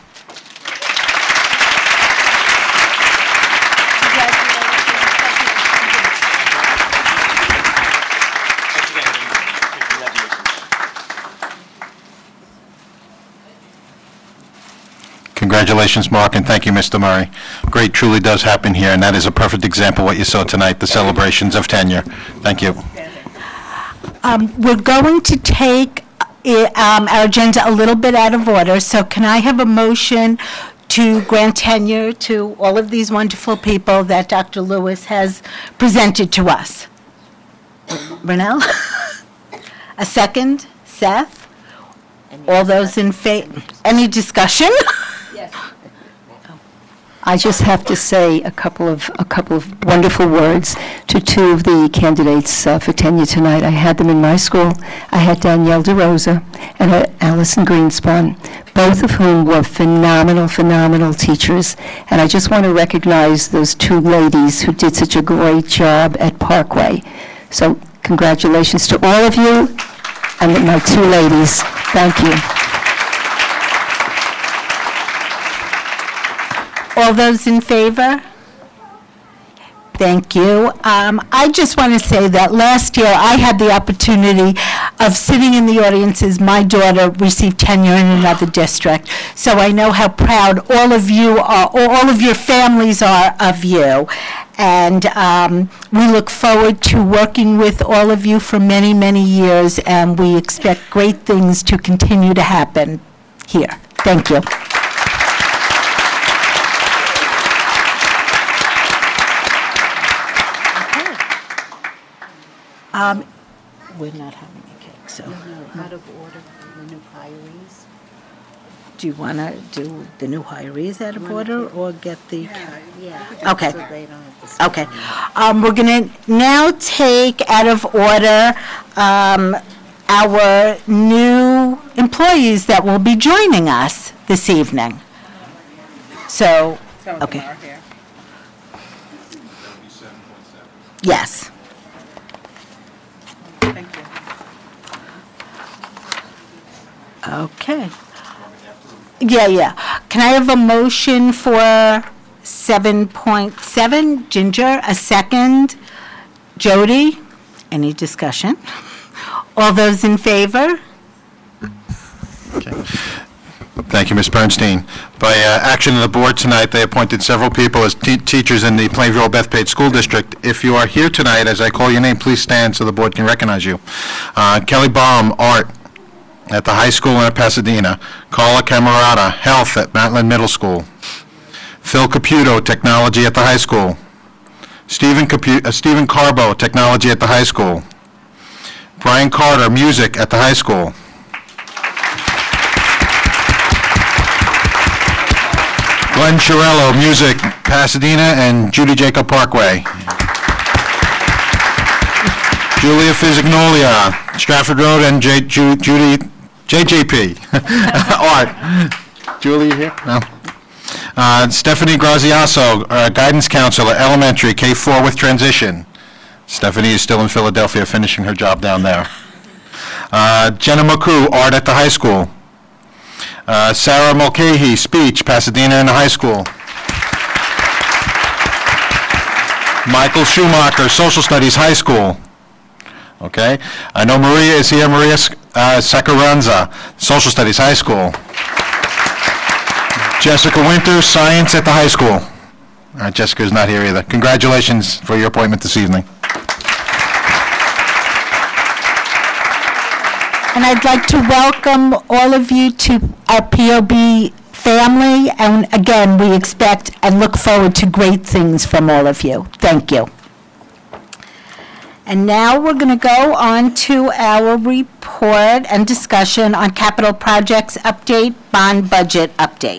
Congratulations, Mark, and thank you, Mister Murray. Great truly does happen here, and that is a perfect example of what you saw tonight, the celebrations of tenure. Thank you. Um, We're going to take uh, um, our agenda a little bit out of order, so can I have a motion to grant tenure to all of these wonderful people that Doctor Lewis has presented to us? Brunel? A second? Seth? All those in favor? Any discussion? I just have to say a couple of, a couple of wonderful words to two of the candidates uh, for tenure tonight. I had them in my school. I had Danielle DeRosa and uh, Allison Greenspun, both of whom were phenomenal, phenomenal teachers. And I just want to recognize those two ladies who did such a great job at Parkway. So congratulations to all of you and my two ladies. Thank you. All those in favor? Thank you. Um, I just want to say that last year, I had the opportunity of sitting in the audience as my daughter received tenure in another district. So I know how proud all of you are, or all of your families are of you. And um, we look forward to working with all of you for many, many years, and we expect great things to continue to happen here. Thank you. Um, We're not having a cake, so. Out of order for the new hirees. Do you want to do the new hirees out of order or get the? Yeah. Okay. So they don't have to. Okay. Um, We're going to now take out of order um, our new employees that will be joining us this evening. So, okay. Yes. Okay. Yeah, yeah. Can I have a motion for seven point seven? Ginger, a second. Jody, any discussion? All those in favor? Thank you, Miz Bernstein. By uh, action of the board tonight, they appointed several people as te- teachers in the Plainville Bethpage School District. If you are here tonight, as I call your name, please stand so the board can recognize you. Uh, Kelly Baum, art at the high school and at Pasadena. Carla Camerata, health at Matlin Middle School. Phil Caputo, technology at the high school. Stephen Capu- uh, Stephen Carbo, technology at the high school. Brian Carter, music at the high school. Glenn Chiarello, music, Pasadena and Judy Jacob Parkway. Julia Fisignoglia, Stratford Road and J, Ju, Judy, J J P. Art. Julie here? No. Uh, Stephanie Graziaso, uh, guidance counselor, elementary, K four with transition. Stephanie is still in Philadelphia finishing her job down there. Uh, Jenna McCoo, art at the high school. Uh, Sarah Mulcahy, speech, Pasadena and the high school. Michael Schumacher, social studies, high school. Okay. I know Maria is here, Maria uh, Saccaranza, social studies, high school. Jessica Winters, science at the high school. Uh, Jessica's not here either. Congratulations for your appointment this evening. And I'd like to welcome all of you to our P O B family. And again, we expect and look forward to great things from all of you. Thank you. And now we're going to go on to our report and discussion on capital projects update, bond budget update.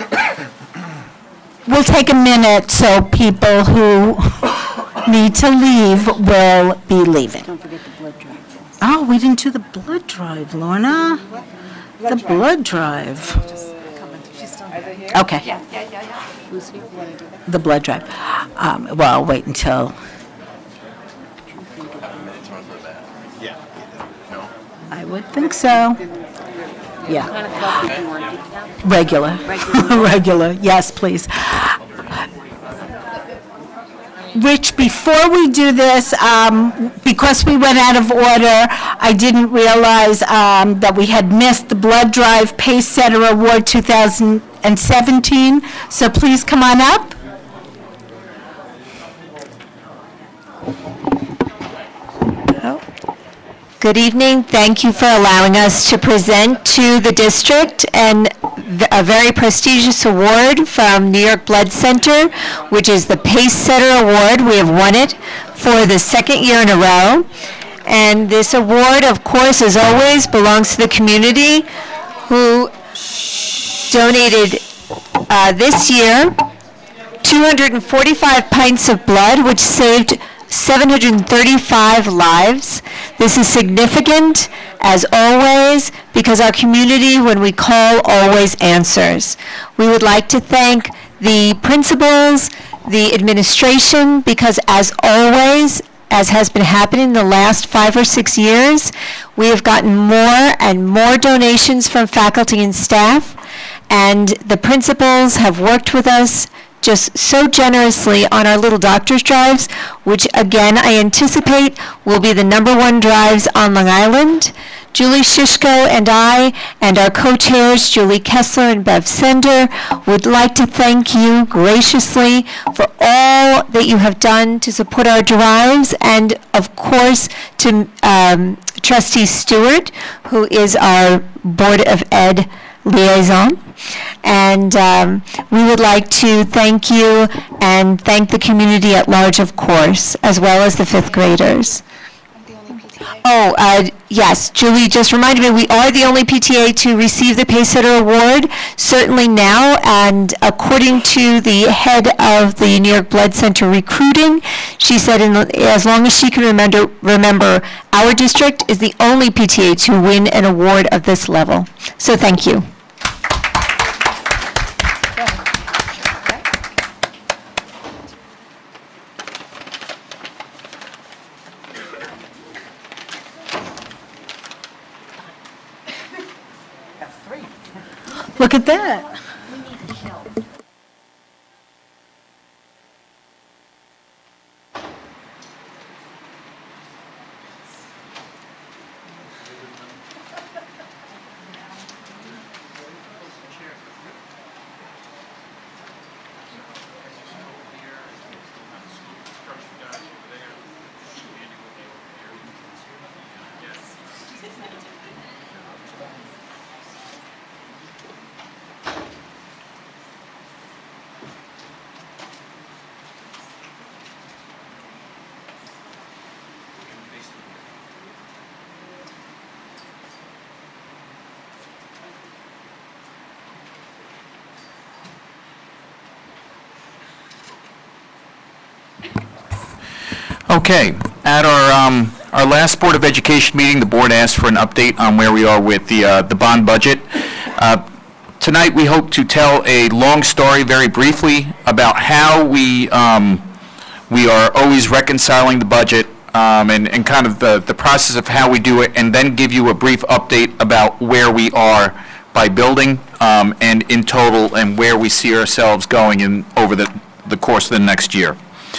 We'll take a minute so people who need to leave will be leaving. Don't forget the blood drive. Oh, we didn't do the blood drive, Lorna. The blood drive. Okay. The blood drive. Um, Well, I'll wait until. I would think so. Yeah. Regular. Regular, yes, please. Rich, before we do this, um, because we went out of order, I didn't realize um, that we had missed the Blood Drive Pace Setter Award two thousand seventeen, so please come on up. Good evening. Thank you for allowing us to present to the district and th- a very prestigious award from New York Blood Center, which is the Pace Setter Award. We have won it for the second year in a row. And this award, of course, as always, belongs to the community who donated uh, this year two hundred forty-five pints of blood, which saved seven hundred thirty-five lives. This is significant, as always, because our community, when we call, always answers. We would like to thank the principals, the administration, because as always, as has been happening the last five or six years, we have gotten more and more donations from faculty and staff, and the principals have worked with us just so generously on our Little Doctors Drives, which again I anticipate will be the number one drives on Long Island. Julie Shishko and I and our co-chairs, Julie Kessler and Bev Sender, would like to thank you graciously for all that you have done to support our drives, and of course to um, Trustee Stewart, who is our Board of Ed liaison. And um, we would like to thank you and thank the community at large, of course, as well as the fifth graders. Oh, uh, yes, Julie just reminded me, we are the only P T A to receive the Pacesetter Award, certainly now, and according to the head of the New York Blood Center recruiting, she said in, as long as she can remember, remember, our district is the only P T A to win an award of this level. So thank you. Look at that. Okay, at our um, our last Board of Education meeting, the board asked for an update on where we are with the uh, the bond budget. Uh, tonight, we hope to tell a long story very briefly about how we um, we are always reconciling the budget um, and and kind of the the process of how we do it, and then give you a brief update about where we are by building um, and in total, and where we see ourselves going in over the the course of the next year.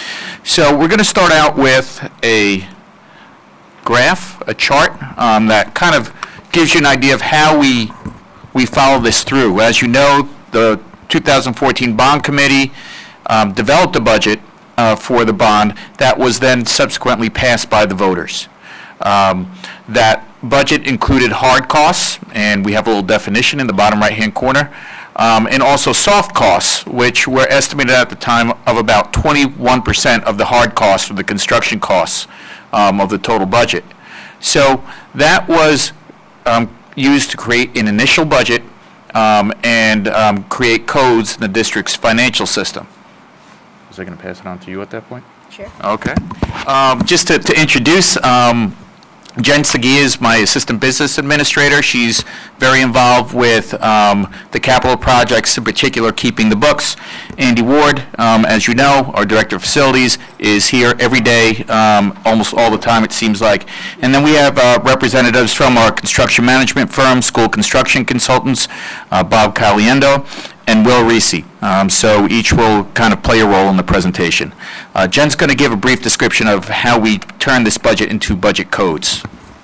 So we're going to start out with a graph, a chart, um, that kind of gives you an idea of how we we follow this through. As you know, the two thousand fourteen Bond Committee um, developed a budget uh, for the bond that was then subsequently passed by the voters. Um, that budget included hard costs, and we have a little definition in the bottom right-hand corner. Um, and also soft costs, which were estimated at the time of about twenty-one percent of the hard costs of the construction costs um, of the total budget. So that was um, used to create an initial budget um, and um, create codes in the district's financial system. Was I going to pass it on to you at that point? Sure. Okay. Um, just to, to introduce, um, Jen Segui is my assistant business administrator. She's very involved with um, the capital projects, in particular keeping the books. Andy Ward, um, as you know, our director of facilities, is here every day, um, almost all the time it seems like. And then we have uh, representatives from our construction management firm, School Construction Consultants, uh, Bob Caliendo, and Will Reese. Um, so each will kind of play a role in the presentation. Uh, Jen's going to give a brief description of how we turn this budget into budget codes.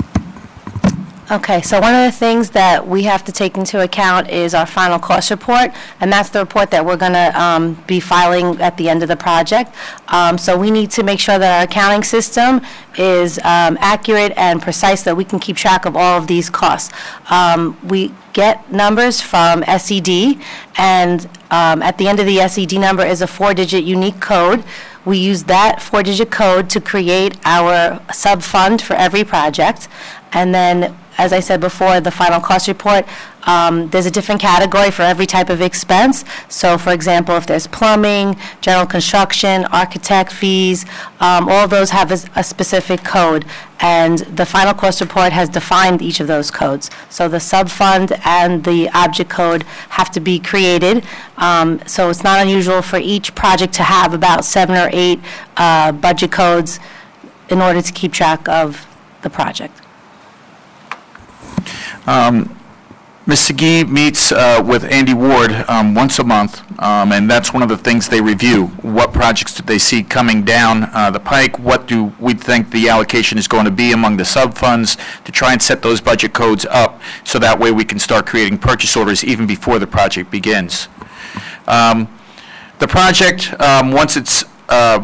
Okay, so one of the things that we have to take into account is our final cost report, and that's the report that we're going to um, be filing at the end of the project. Um, so we need to make sure that our accounting system is um, accurate and precise, that we can keep track of all of these costs. Um, we get numbers from S E D, and um, at the end of the S E D number is a four-digit unique code. We use that four-digit code to create our sub-fund for every project. And then, as I said before, the final cost report, um, there's a different category for every type of expense. So, for example, if there's plumbing, general construction, architect fees, um, all of those have a, a specific code. And the final cost report has defined each of those codes. So the sub-fund and the object code have to be created. Um, so it's not unusual for each project to have about seven or eight uh, budget codes in order to keep track of the project. Um, Miz Segee meets uh, with Andy Ward um, once a month, um, and that's one of the things they review. What projects do they see coming down uh, the pike? What do we think the allocation is going to be among the sub-funds to try and set those budget codes up so that way we can start creating purchase orders even before the project begins. Um, the project, um, once it's uh,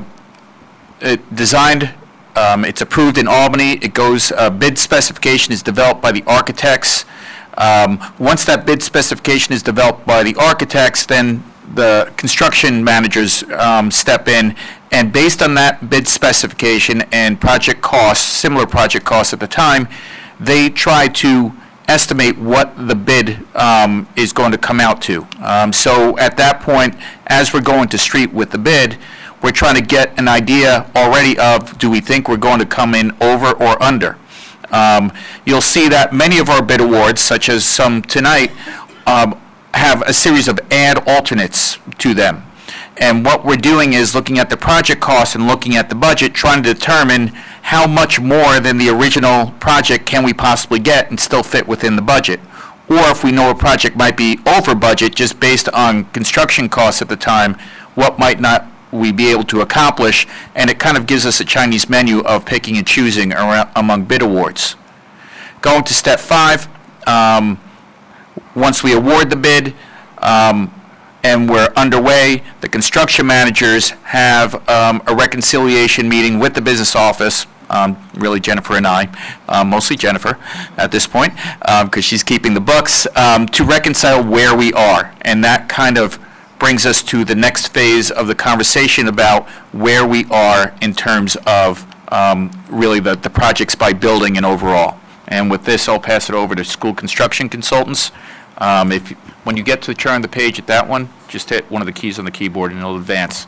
it designed, um, it's approved in Albany, it goes, uh, bid specification is developed by the architects. Um, once that bid specification is developed by the architects, then the construction managers um, step in, and based on that bid specification and project costs, similar project costs at the time, they try to estimate what the bid um, is going to come out to. Um, so at that point, as we're going to street with the bid, we're trying to get an idea already of, do we think we're going to come in over or under? Um, you'll see that many of our bid awards, such as some tonight, um, have a series of add alternates to them. And what we're doing is looking at the project costs and looking at the budget, trying to determine how much more than the original project can we possibly get and still fit within the budget. Or if we know a project might be over budget just based on construction costs at the time, what might not we be able to accomplish, and it kind of gives us a Chinese menu of picking and choosing around, among bid awards. Going to step five, um, once we award the bid um, and we're underway, the construction managers have um, a reconciliation meeting with the business office, um, really Jennifer and I, uh, mostly Jennifer at this point, because um, she's keeping the books, um, to reconcile where we are, and that kind of brings us to the next phase of the conversation about where we are in terms of um, really the, the projects by building and overall. And with this, I'll pass it over to school construction consultants. Um, if when you get to turn the page at that one, just hit one of the keys on the keyboard and it'll advance.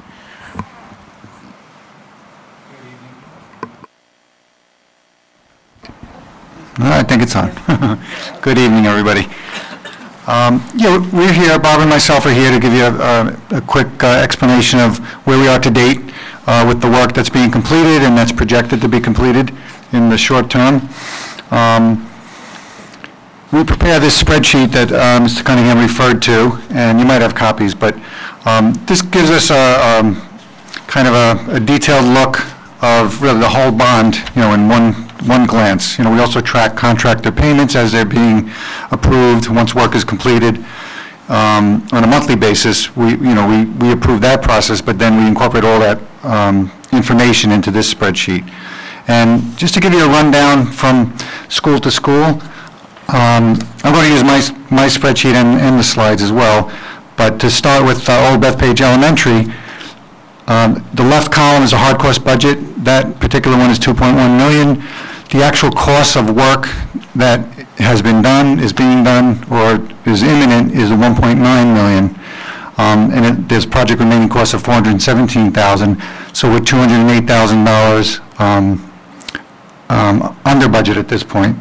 I think it's on. Good evening, everybody. Um, Yeah, we're here, Bob and myself are here to give you a, a quick uh, explanation of where we are to date uh, with the work that's being completed and that's projected to be completed in the short term. Um, We prepare this spreadsheet that uh, Mister Cunningham referred to, and you might have copies, but um, this gives us a um, kind of a, a detailed look of really the whole bond, you know, in one one glance. You know, we also track contractor payments as they're being approved once work is completed. Um, on a monthly basis, we, you know, we, we approve that process, but then we incorporate all that um, information into this spreadsheet. And just to give you a rundown from school to school, um, I'm going to use my, my spreadsheet and, and the slides as well, but to start with uh, Old Bethpage Elementary, um, the left column is a hard cost budget. That particular one is two point one million. The actual cost of work that has been done, is being done, or is imminent is one point nine million. Um, and it, there's project remaining costs of four hundred seventeen thousand. So we're two hundred eight thousand dollars um, um, under budget at this point.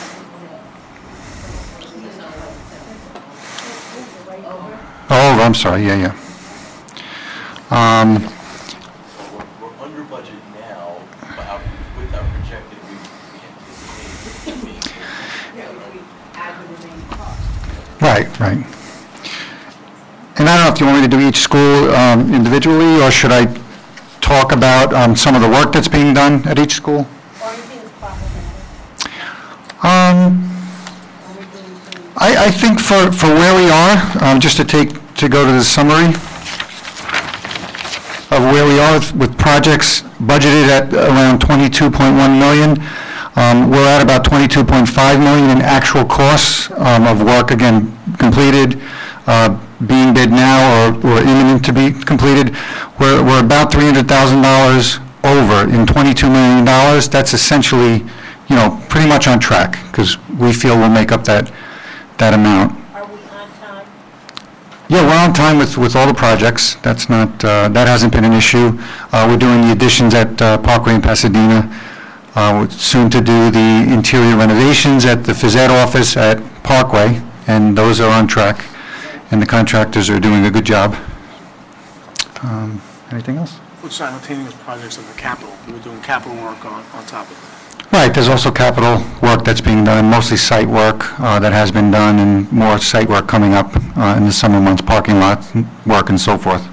Oh, I'm sorry, yeah, yeah. Um, We're under budget now, but with our projected, we anticipate Right, right. And I don't know if you want me to do each school um, individually, or should I talk about um, some of the work that's being done at each school? Um, I, I think for, for where we are, um, just to take, to go to the summary of where we are with, with projects budgeted at around twenty-two point one million. Um, we're at about twenty-two point five million in actual costs um, of work, again, completed, uh, being bid now, or, or imminent to be completed. We're, we're about three hundred thousand dollars over in twenty-two million dollars. That's essentially, you know, pretty much on track, because we feel we'll make up that, that amount. Are we on time? Yeah, we're on time with, with all the projects. That's not, uh, that hasn't been an issue. Uh, we're doing the additions at uh, Parkway in Pasadena. Uh, we're soon to do the interior renovations at the phys ed office at Parkway, and those are on track, and the contractors are doing a good job. Um, anything else? With simultaneous projects of the capital, we were doing capital work on, on top of it. Right, there's also capital work that's being done, mostly site work uh, that has been done, and more site work coming up uh, in the summer months, parking lot work and so forth.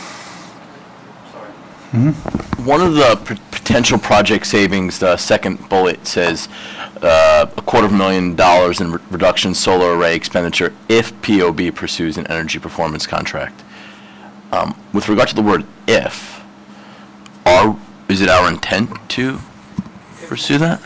One of the p- potential project savings, the second bullet says uh, a quarter of a million dollars in re- reduction in solar array expenditure if P O B pursues an energy performance contract. Um, With regard to the word "if," are, is it our intent to pursue that?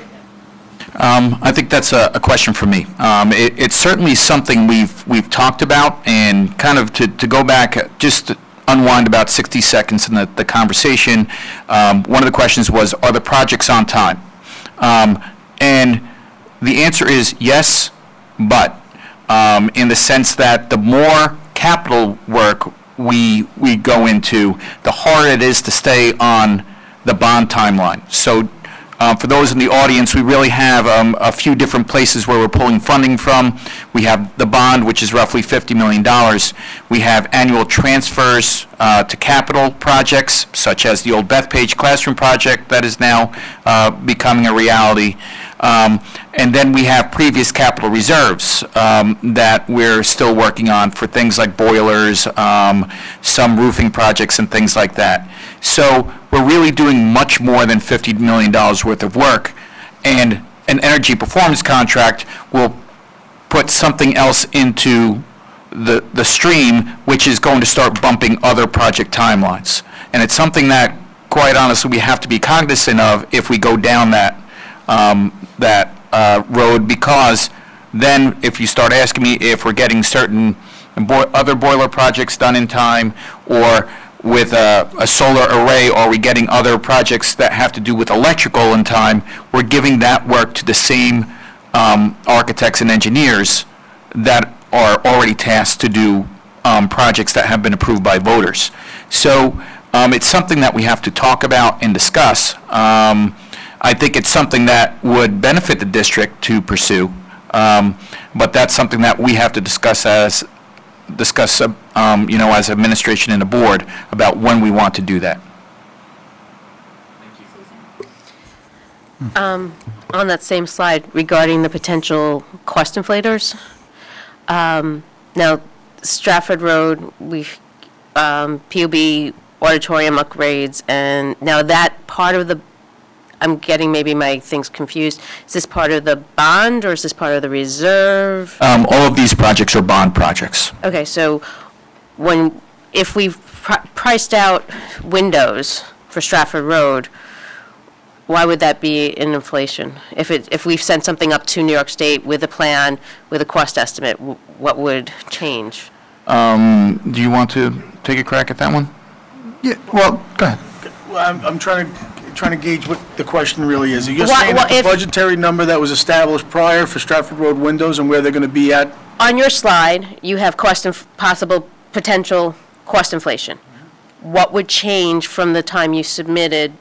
Um, I think that's a, a question for me. Um, it, it's certainly something we've we've talked about, and kind of to, to go back, uh, just to unwind about sixty seconds in the, the conversation. Um, one of the questions was, are the projects on time? Um, and the answer is yes, but um, in the sense that the more capital work we we go into, the harder it is to stay on the bond timeline. So. Um, for those in the audience, we really have um, a few different places where we're pulling funding from. We have the bond, which is roughly fifty million dollars. We have annual transfers uh, to capital projects, such as the old Bethpage classroom project that is now uh, becoming a reality. Um, and then we have previous capital reserves um, that we're still working on for things like boilers, um, some roofing projects and things like that. So we're really doing much more than fifty million dollars worth of work, and an energy performance contract will put something else into the, the stream, which is going to start bumping other project timelines. And it's something that, quite honestly, we have to be cognizant of if we go down that um, that uh, road, because then if you start asking me if we're getting certain bo- other boiler projects done in time, or with a, a solar array, are we getting other projects that have to do with electrical in time, we're giving that work to the same um, architects and engineers that are already tasked to do um, projects that have been approved by voters. So um, it's something that we have to talk about and discuss. Um, I think it's something that would benefit the district to pursue, um, but that's something that we have to discuss as discuss, uh, um, you know, as administration and the board about when we want to do that. Um, On that same slide regarding the potential cost inflators, um, now Stratford Road, we, um, P O B auditorium upgrades, and now that part of the, I'm getting maybe my things confused. Is this part of the bond, or is this part of the reserve? Um, all of these projects are bond projects. Okay, so when, if we've pri- priced out windows for Stratford Road, why would that be an inflation? If it, if we've sent something up to New York State with a plan, with a cost estimate, w- what would change? Um, do you want to take a crack at that one? Yeah, well, go ahead. Well, I'm, I'm trying to, trying to gauge what the question really is. Are you Why- saying well, that the if- budgetary number that was established prior for Stratford Road windows and where they're going to be at? On your slide, you have cost, inf- possible potential cost inflation. What would change from the time you submitted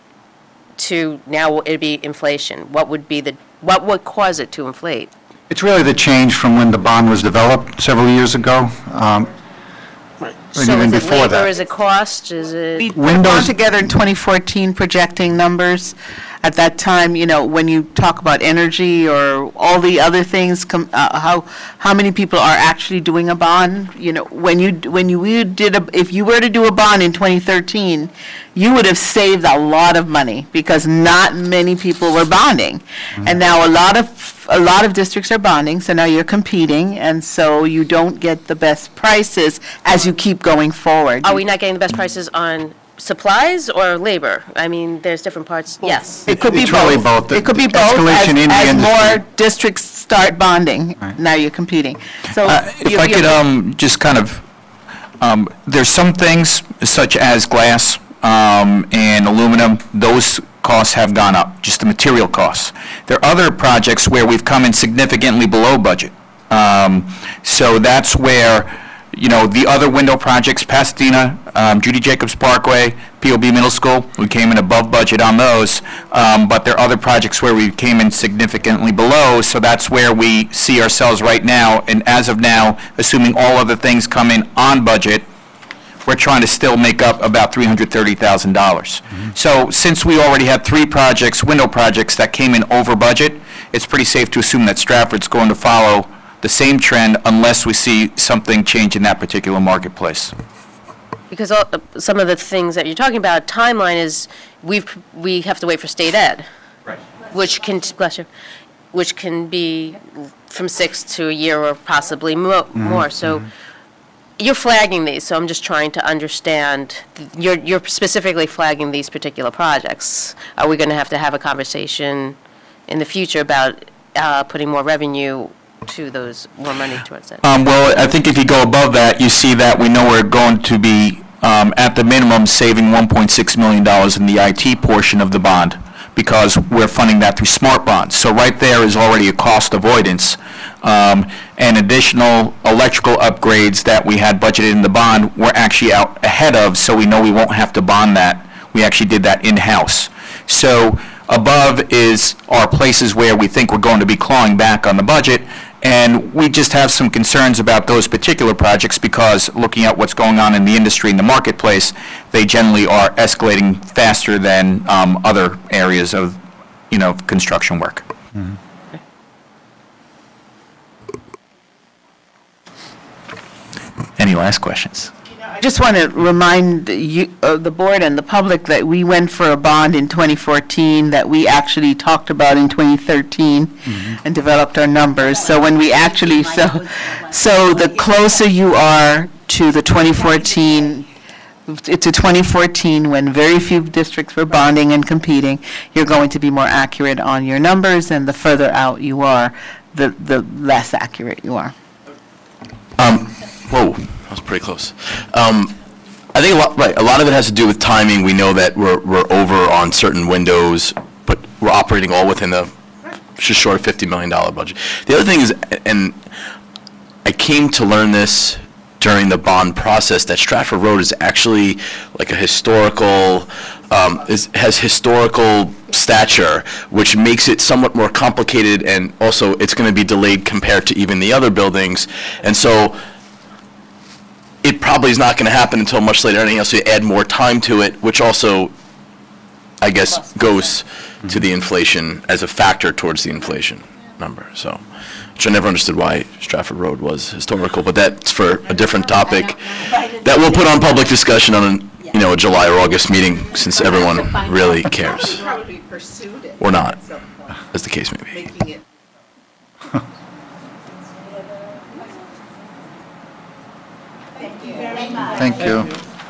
to now it'd be inflation? What would be the, what would cause it to inflate? It's really the change from when the bond was developed several years ago, um, and even So is it before labor, that. is it cost, is We it? put it all together in twenty fourteen, projecting numbers. At that time, you know, when you talk about energy or all the other things, com- uh, how, how many people are actually doing a bond? You know, when you, when you we did, a if you were to do a bond in twenty thirteen, you would have saved a lot of money, because not many people were bonding. And now a lot of, a lot of districts are bonding, so now you're competing, and so you don't get the best prices as you keep going forward. Are we not getting the best prices on supplies or labor? I mean, there's different parts, yes. It could be It's really both. both. It could be The both, as, escalation in the as industry. more districts start bonding, now you're competing. So Uh, If you- I you- could um, just kind of, um, there's some things such as glass um, and aluminum, those costs have gone up, just the material costs. There are other projects where we've come in significantly below budget. Um, So that's where, you know, the other window projects, Pasadena, um, Judy Jacobs Parkway, P O B Middle School, we came in above budget on those, um, but there are other projects where we came in significantly below, so that's where we see ourselves right now, and as of now, assuming all other things come in on budget, we're trying to still make up about three hundred thirty thousand dollars. So since we already had three projects, window projects, that came in over budget, it's pretty safe to assume that Stratford's going to follow the same trend unless we see something change in that particular marketplace. Because all, some of the things that you're talking about, timeline is, we've, we have to wait for state ed. Right. Which can, bless you, which can be from six to a year or possibly mo- more. So you're flagging these, so I'm just trying to understand, you're, you're specifically flagging these particular projects. Are we going to have to have a conversation in the future about uh, putting more revenue to those, more money towards it? Um, well, I think if you go above that, you see that we know we're going to be, um, at the minimum, saving one point six million dollars in the I T portion of the bond, because we're funding that through smart bonds. So right there is already a cost avoidance. Um, and additional electrical upgrades that we had budgeted in the bond, we're actually out ahead of, so we know we won't have to bond that. We actually did that in-house. So above is our places where we think we're going to be clawing back on the budget, and we just have some concerns about those particular projects because looking at what's going on in the industry and the marketplace, they generally are escalating faster than um, other areas of, you know, construction work. Mm-hmm. Any last questions? I just want to remind you, uh, the board and the public, that we went for a bond in twenty fourteen that we actually talked about in twenty thirteen and developed our numbers. So when we actually, so, so the closer you are to the twenty fourteen, to twenty fourteen, when very few districts were bonding and competing, you're going to be more accurate on your numbers, and the further out you are, the, the less accurate you are. Um, whoa, that was pretty close. Um, I think a lot, right, a lot of it has to do with timing. We know that we're, we're over on certain windows, but we're operating all within the just short of fifty million dollars budget. The other thing is, and I came to learn this during the bond process, that Stratford Road is actually like a historical, um, is, has historical stature, which makes it somewhat more complicated, and also it's going to be delayed compared to even the other buildings. And so it probably is not going to happen until much later. Anything else, so you add more time to it, which also, I guess, goes to the inflation as a factor towards the inflation number. So, which I never understood why Stratford Road was historical, but that's for a different topic that we'll put on public discussion on, you know, a July or August meeting, since everyone really cares. Or not, as the case may be. Thank you.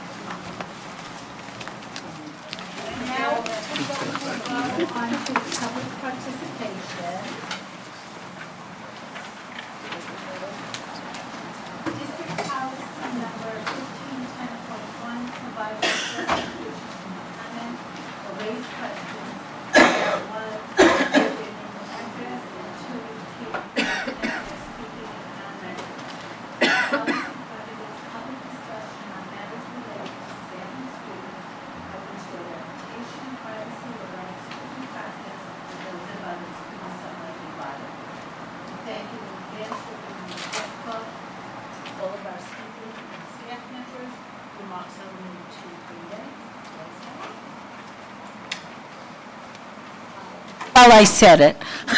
Well, I said it.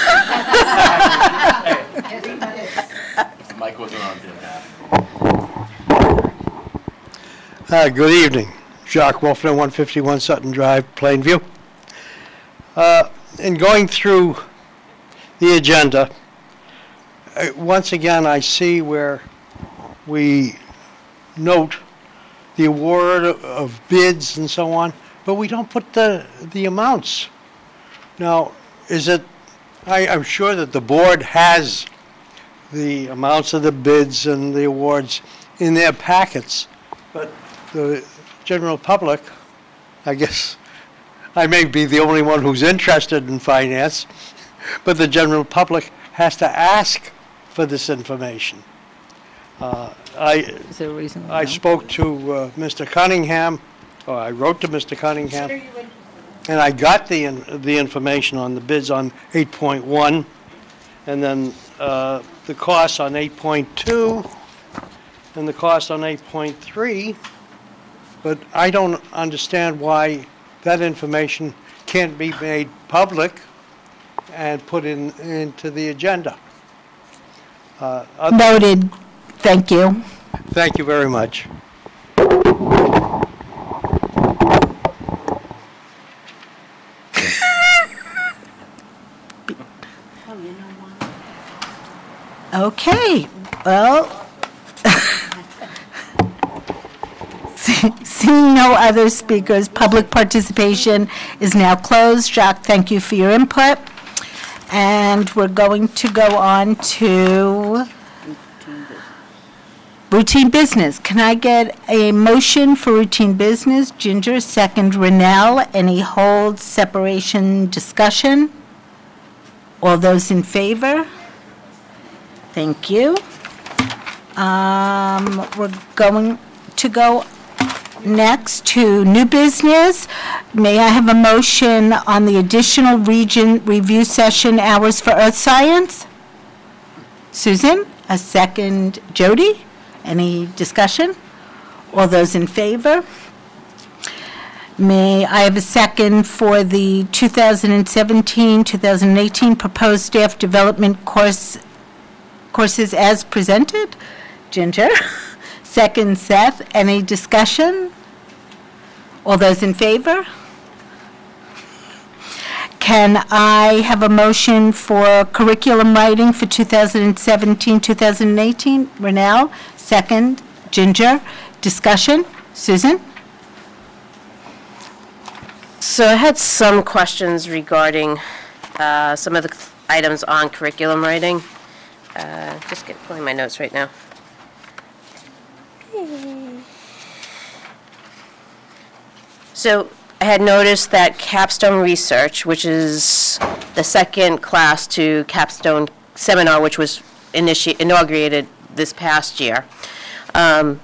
Mike wasn't on to Uh, Good evening. Jacques Wolfner, one fifty-one Sutton Drive, Plainview. Uh, In going through the agenda, uh, once again, I see where we note the award of bids and so on, but we don't put the, the amounts. Now, is it, I, I'm sure that the board has the amounts of the bids and the awards in their packets, but the general public, I guess, I may be the only one who's interested in finance, but the general public has to ask for this information. Uh, I, Is there a reason? I spoke to uh, Mister Cunningham, or I wrote to Mister Cunningham, and I got the, in- the information on the bids on eight point one, and then uh, the costs on eight point two, and the cost on eight point three, but I don't understand why that information can't be made public and put in, into the agenda. Uh, oth- Noted. Thank you. Thank you very much. Okay, well, see- seeing no other speakers, public participation is now closed. Jacques, thank you for your input. And we're going to go on to routine business. Can I get a motion for routine business? Ginger, second Rennell. Any hold, separation, discussion? All those in favor? Thank you. Um, We're going to go next to new business. May I have a motion on the additional region review session hours for earth science? Susan, a second. Jody, any discussion? All those in favor? May I have a second for the two thousand seventeen, two thousand eighteen proposed staff development course courses as presented? Ginger. Second, Seth. Any discussion? All those in favor? Can I have a motion for curriculum writing for two thousand seventeen, two thousand eighteen? Rennell. Second, Ginger. Discussion? Susan? So I had some questions regarding uh, some of the items on curriculum writing. Uh, Just get, pulling my notes right now. So I had noticed that Capstone Research, which is the second class to Capstone Seminar, which was initi- inaugurated this past year, um,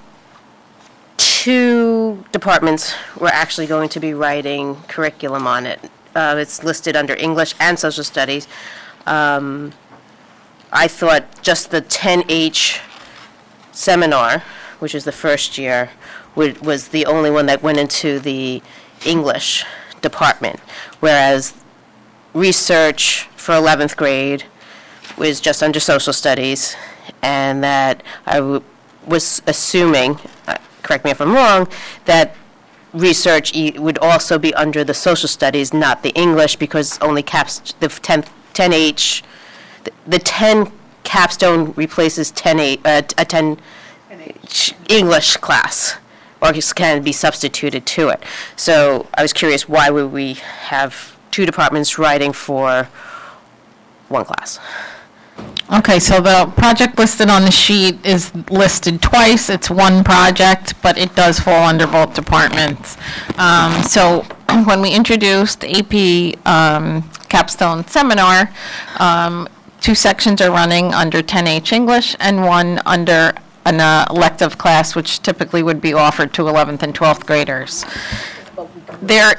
two departments were actually going to be writing curriculum on it. Uh, It's listed under English and Social Studies. Um, I thought just the ten H seminar, which is the first year, would, was the only one that went into the English department, whereas research for eleventh grade was just under social studies, and that I w- was assuming, uh, correct me if I'm wrong, that research e- would also be under the social studies, not the English, because only caps, the ten, ten H, the- the ten capstone replaces ten A, uh, a ten H English class, or just can be substituted to it. So I was curious, why would we have two departments writing for one class? Okay, so the project listed on the sheet is listed twice. It's one project, but it does fall under both departments. Um, So when we introduced A P um, Capstone Seminar, um, two sections are running under ten H English and one under an uh, elective class, which typically would be offered to eleventh and twelfth graders. There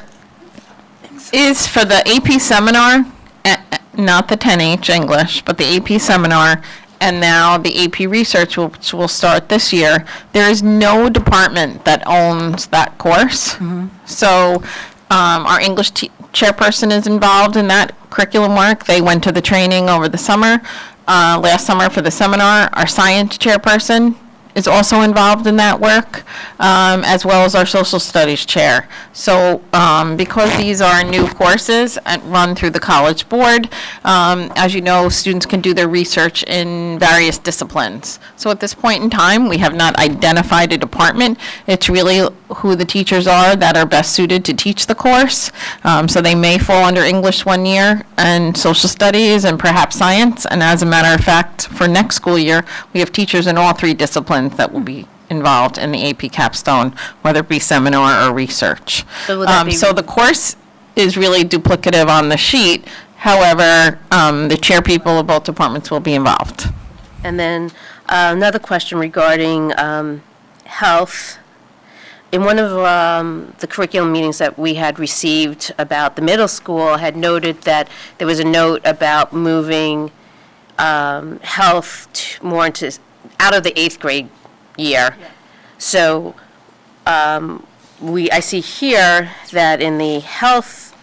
is, for the A P Seminar, eh, eh, not the ten H English, but the A P Seminar, and now the A P Research, which will start this year, there is no department that owns that course. So um, our English te- chairperson is involved in that curriculum work. They went to the training over the summer, uh, last summer for the seminar. Our science chairperson is also involved in that work, um, as well as our social studies chair. So um, because these are new courses and run through the College Board, um, as you know, students can do their research in various disciplines. So at this point in time, we have not identified a department. It's really who the teachers are that are best suited to teach the course. Um, So they may fall under English one year and social studies and perhaps science. And as a matter of fact, for next school year, we have teachers in all three disciplines that will be involved in the A P Capstone, whether it be seminar or research. So would that Um, be- So the course is really duplicative on the sheet. However, um, the chair people of both departments will be involved. And then uh, another question regarding um, health. In one of um, the curriculum meetings that we had received about the middle school, I had noted that there was a note about moving um, health to more into, out of the eighth grade year. So um, we, I see here that in the health,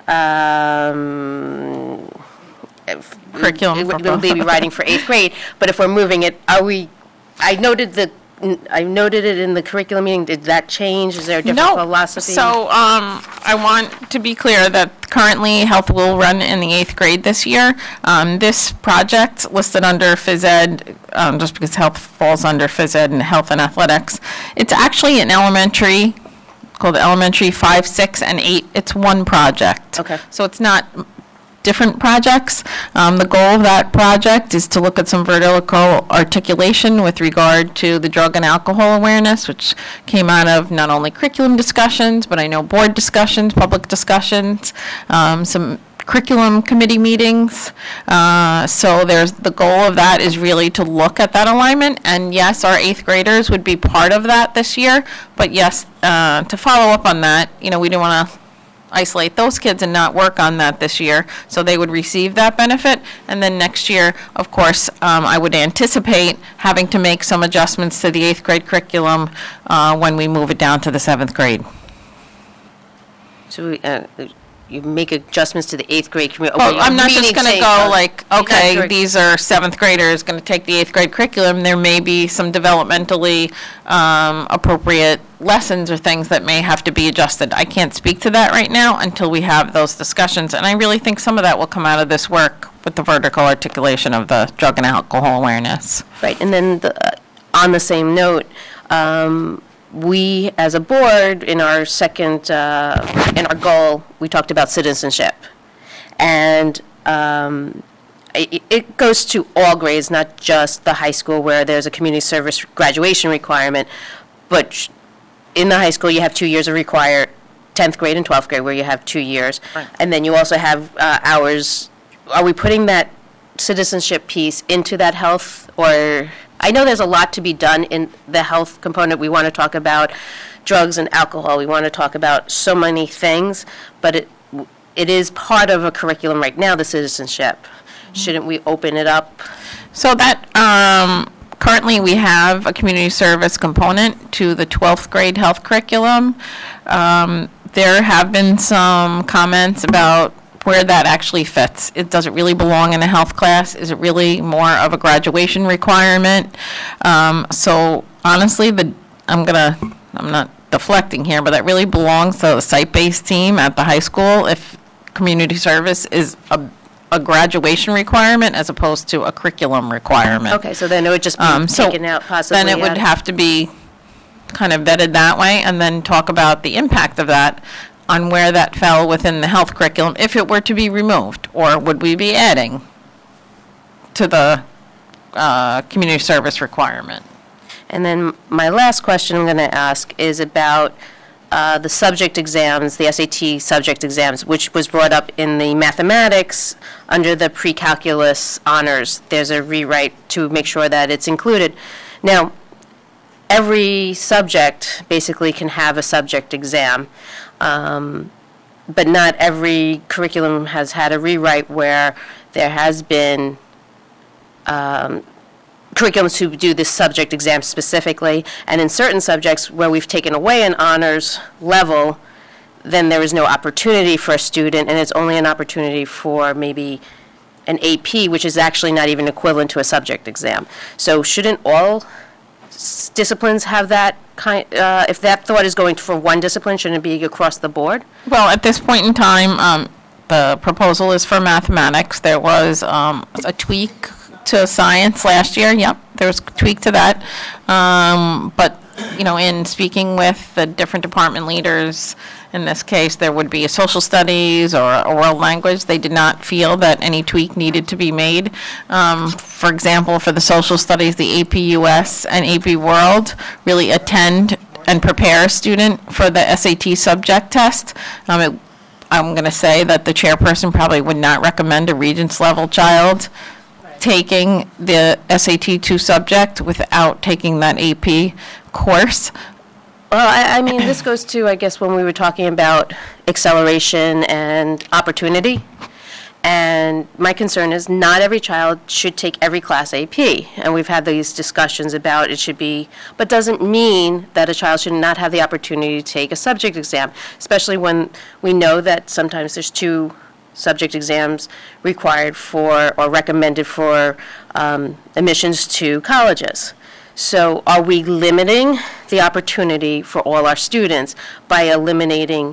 um, Curriculum it for would- it would be both. writing for eighth grade, but if we're moving it, are we, I noted the, I noted it in the curriculum meeting, did that change? Is there a different No. philosophy? So, um, I want to be clear that currently health will run in the eighth grade this year. Um, this project listed under phys ed, um, just because health falls under phys ed and health and athletics, it's actually an elementary, called elementary five, six, and eight. It's one project. Okay. So it's not different projects. Um, the goal of that project is to look at some vertical articulation with regard to the drug and alcohol awareness, which came out of not only curriculum discussions, but I know board discussions, public discussions, um, some curriculum committee meetings. Uh, so there's, the goal of that is really to look at that alignment. And yes, our eighth graders would be part of that this year. But yes, uh, to follow up on that, you know, we don't want to isolate those kids and not work on that this year, so they would receive that benefit. And then next year, of course, um, I would anticipate having to make some adjustments to the eighth grade curriculum uh, when we move it down to the seventh grade. So we, uh, you make adjustments to the eighth grade community? Well, I'm not just going to go like, okay, these are seventh graders going to take the eighth grade curriculum. There may be some developmentally um, appropriate lessons or things that may have to be adjusted. I can't speak to that right now until we have those discussions, and I really think some of that will come out of this work with the vertical articulation of the drug and alcohol awareness. Right, and then the, uh, on the same note, um, we as a board, in our second, uh, in our goal, we talked about citizenship. And um, it, it goes to all grades, not just the high school where there's a community service graduation requirement, but sh- in the high school you have two years of required, tenth grade and twelfth grade where you have two years. Right. And then you also have uh, hours. Are we putting that citizenship piece into that health, or? I know there's a lot to be done in the health component. We want to talk about drugs and alcohol. We want to talk about so many things, but it it is part of a curriculum right now, the citizenship. Shouldn't we open it up? So that, um, currently we have a community service component to the twelfth grade health curriculum. Um, there have been some comments about where that actually fits. It doesn't really belong in a health class. Is it really more of a graduation requirement? Um, so honestly, the I'm gonna I'm not deflecting here, but that really belongs to the site-based team at the high school. If community service is a a graduation requirement as opposed to a curriculum requirement. Okay, so then it would just be Um, so taken out possibly. Then it would out- have to be kind of vetted that way, and then talk about the impact of that on where that fell within the health curriculum, if it were to be removed, or would we be adding to the uh, community service requirement? And then my last question I'm going to ask is about uh, the subject exams, the S A T subject exams, which was brought up in the mathematics under the pre-calculus honors. There's a rewrite to make sure that it's included. Now, every subject basically can have a subject exam, um, but not every curriculum has had a rewrite where there has been um, curriculums who do this subject exam specifically, and in certain subjects where we've taken away an honors level, then there is no opportunity for a student, and it's only an opportunity for maybe an A P, which is actually not even equivalent to a subject exam. So shouldn't all s- disciplines have that kind, uh, if that thought is going for one discipline, shouldn't it be across the board? Well, at this point in time, um, the proposal is for mathematics. There was um, a tweak to science last year. Yep, there was a tweak to that. Um, But, you know, in speaking with the different department leaders, in this case, there would be a social studies or a world language. They did not feel that any tweak needed to be made. Um, For example, for the social studies, the A P U S and A P World really attend and prepare a student for the S A T subject test. Um, it- I'm going to say that the chairperson probably would not recommend a Regents level child taking the S A T two subject without taking that A P course. Well, I, I mean, this goes to, I guess, when we were talking about acceleration and opportunity. And my concern is not every child should take every class A P. And we've had these discussions about it should be, but doesn't mean that a child should not have the opportunity to take a subject exam, especially when we know that sometimes there's two subject exams required for or recommended for um, admissions to colleges. So are we limiting the opportunity for all our students by eliminating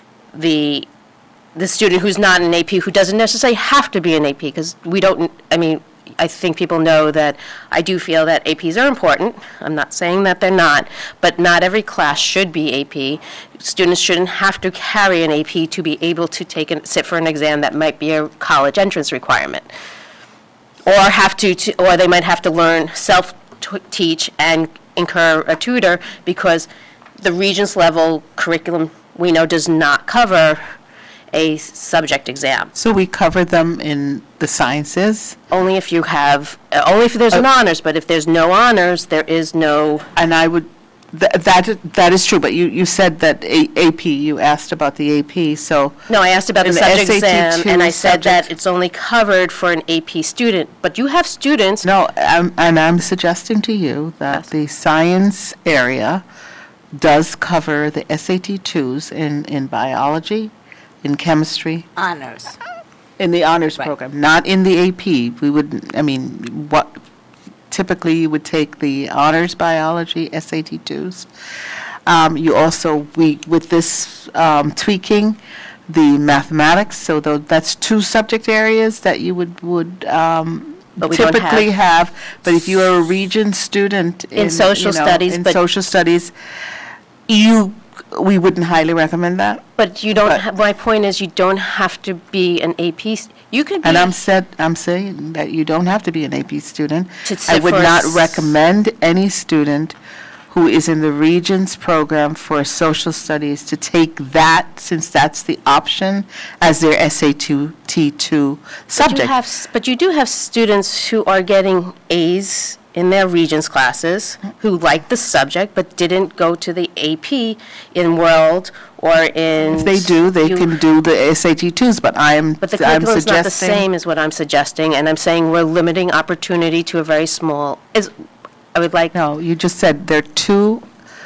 the the student who's not an A P, who doesn't necessarily have to be an A P? Because we don't, I mean, I think people know that I do feel that A Ps are important. I'm not saying that they're not, but not every class should be A P. Students shouldn't have to carry an A P to be able to take and sit for an exam that might be a college entrance requirement. Or have to, to or they might have to learn self-teach and incur a tutor, because the Regents level curriculum we know does not cover a subject exam. So we cover them in the sciences? Only if you have, uh, only if there's an honors, but if there's no honors, there is no. And I would, th- that that is true, but you, you said that A- AP, you asked about the A P, so. No, I asked about the in subject S A T exam, two and I said that subject- it's only covered for an A P student, but you have students. No, I'm- and I'm suggesting to you that the science area does cover the S A T twos in, in biology, in chemistry. Honors. In the honors program, not in the A P. We would, I mean, what, typically you would take the honors biology, S A T twos. Um, you also, we, with this um, tweaking, the mathematics, so tho- that's two subject areas that you would, would um, But we don't typically have- have. But if you are a Regents student In social you know, studies, in but- social studies, you, we wouldn't highly recommend that. But you don't, But- ha- my point is, you don't have to be an A P. st- You could be. And I'm said, I'm saying that you don't have to be an A P student. To I sit would for a not s- recommend any student who is in the Regents program for social studies to take that, since that's the option, as their S A T two But you subject. have s- But you do have students who are getting A's in their Regents classes, who like the subject, but didn't go to the A P in World or in. If they do, they you- can do the S A T twos, but I'm, But the I'm curriculum's not the suggesting. same as what I'm suggesting, and I'm saying we're limiting opportunity to a very small, is, I would like. No, you just said there are two,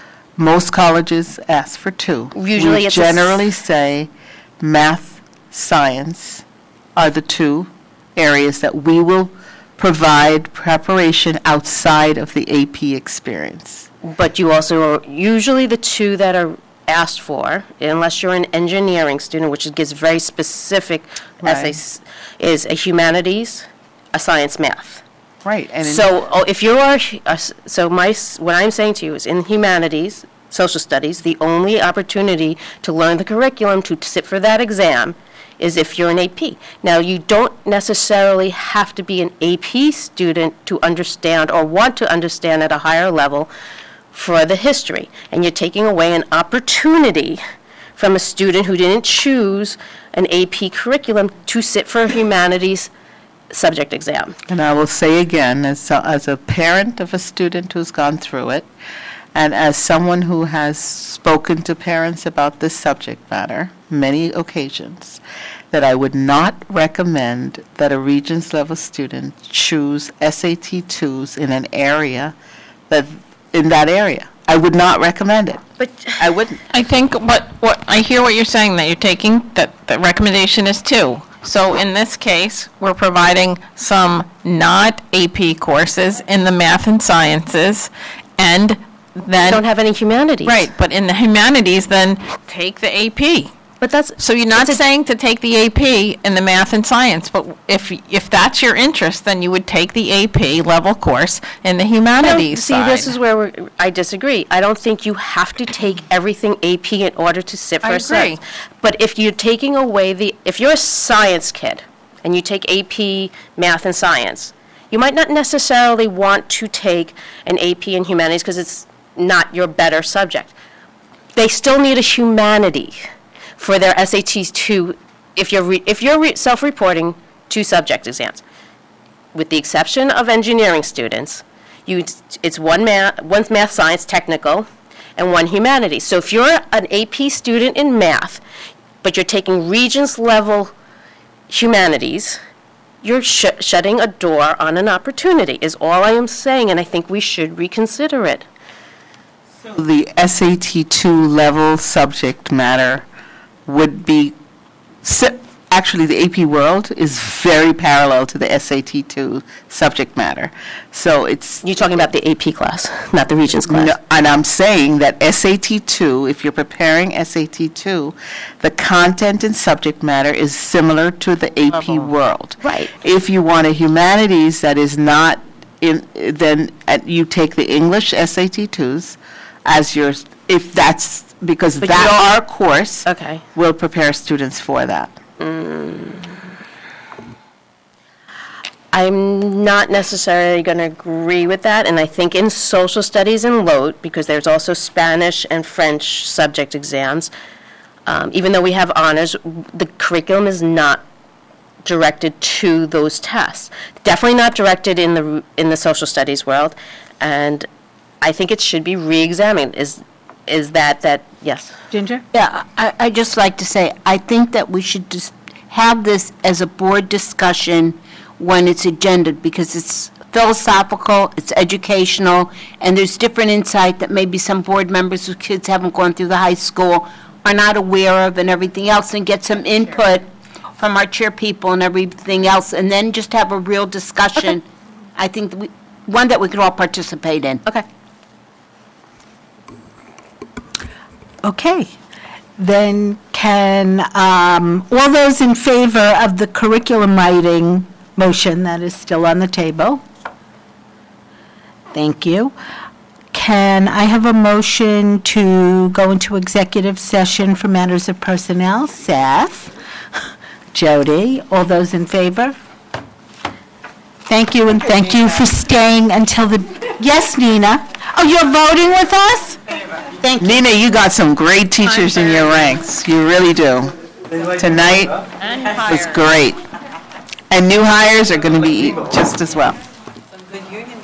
most colleges ask for two. Usually We it's a s- generally say math, science are the two areas that we will provide preparation outside of the A P experience. But you also, are usually the two that are asked for, unless you're an engineering student, which gives very specific essays, is a humanities, a science, math. Right. And in- So oh, if you are, hu- uh, s- so my, s- what I'm saying to you is in humanities, social studies, the only opportunity to learn the curriculum, to sit for that exam, is if you're an A P. Now, you don't necessarily have to be an A P student to understand or want to understand at a higher level for the history. And you're taking away an opportunity from a student who didn't choose an A P curriculum to sit for a humanities subject exam. And I will say again, as, a- as a parent of a student who's gone through it, and as someone who has spoken to parents about this subject matter many occasions, that I would not recommend that a Regents level student choose S A T twos in an area that, in that area. I would not recommend it. But I wouldn't. I think what, what, I hear what you're saying, that you're taking, that the recommendation is two. So in this case, we're providing some not A P courses in the math and sciences, and then. Don't have any humanities. Right, but in the humanities, then take the A P. But that's. So you're not saying to take the A P in the math and science, but if, if that's your interest, then you would take the A P level course in the humanities See, side. this is where we're, I disagree. I don't think you have to take everything A P in order to sit for I a science. agree. But if you're taking away the, if you're a science kid and you take A P math and science, you might not necessarily want to take an A P in humanities because it's not your better subject. They still need a humanity for their S A Ts to, if you're, re- if you're re- self-reporting two subject exams. With the exception of engineering students, you, it's one math, one math, science, technical, and one humanities. So if you're an A P student in math, but you're taking Regents level humanities, you're sh- shutting a door on an opportunity, is all I am saying, and I think we should reconsider it. The S A T two level subject matter would be, si- actually, the A P World is very parallel to the S A T two subject matter. So it's... You're talking about the A P class, not the Regents class. No, and I'm saying that S A T two, if you're preparing S A T two, the content and subject matter is similar to the A P World. Right. If you want a humanities that is not in, then uh, you take the English S A T twos as your, if that's, because But that, you our course Okay. will prepare students for that. Mm. I'm not necessarily going to agree with that, and I think in social studies and L O T, because there's also Spanish and French subject exams, um, even though we have honors, the curriculum is not directed to those tests. Definitely not directed in the in the social studies world, and I think it should be re-examined. Is is that that yes? Ginger? Yeah, I, I just like to say, I think that we should just have this as a board discussion when it's agendaed, because it's philosophical, it's educational, and there's different insight that maybe some board members whose kids haven't gone through the high school are not aware of and everything else, and get some input from our chair people and everything else, and then just have a real discussion. I think that we, one that we could all participate in. Okay. Okay. Then can, um, all those in favor of the curriculum writing motion that is still on the table? Thank you. Can I have a motion to go into executive session for matters of personnel? Seth? Jody? All those in favor? Thank you, and thank you for staying until the, yes, Nina? Oh, you're voting with us? Thank you. Nina, you got some great teachers in your ranks. You really do. Tonight was great. And new hires are going to be just as well. Some good union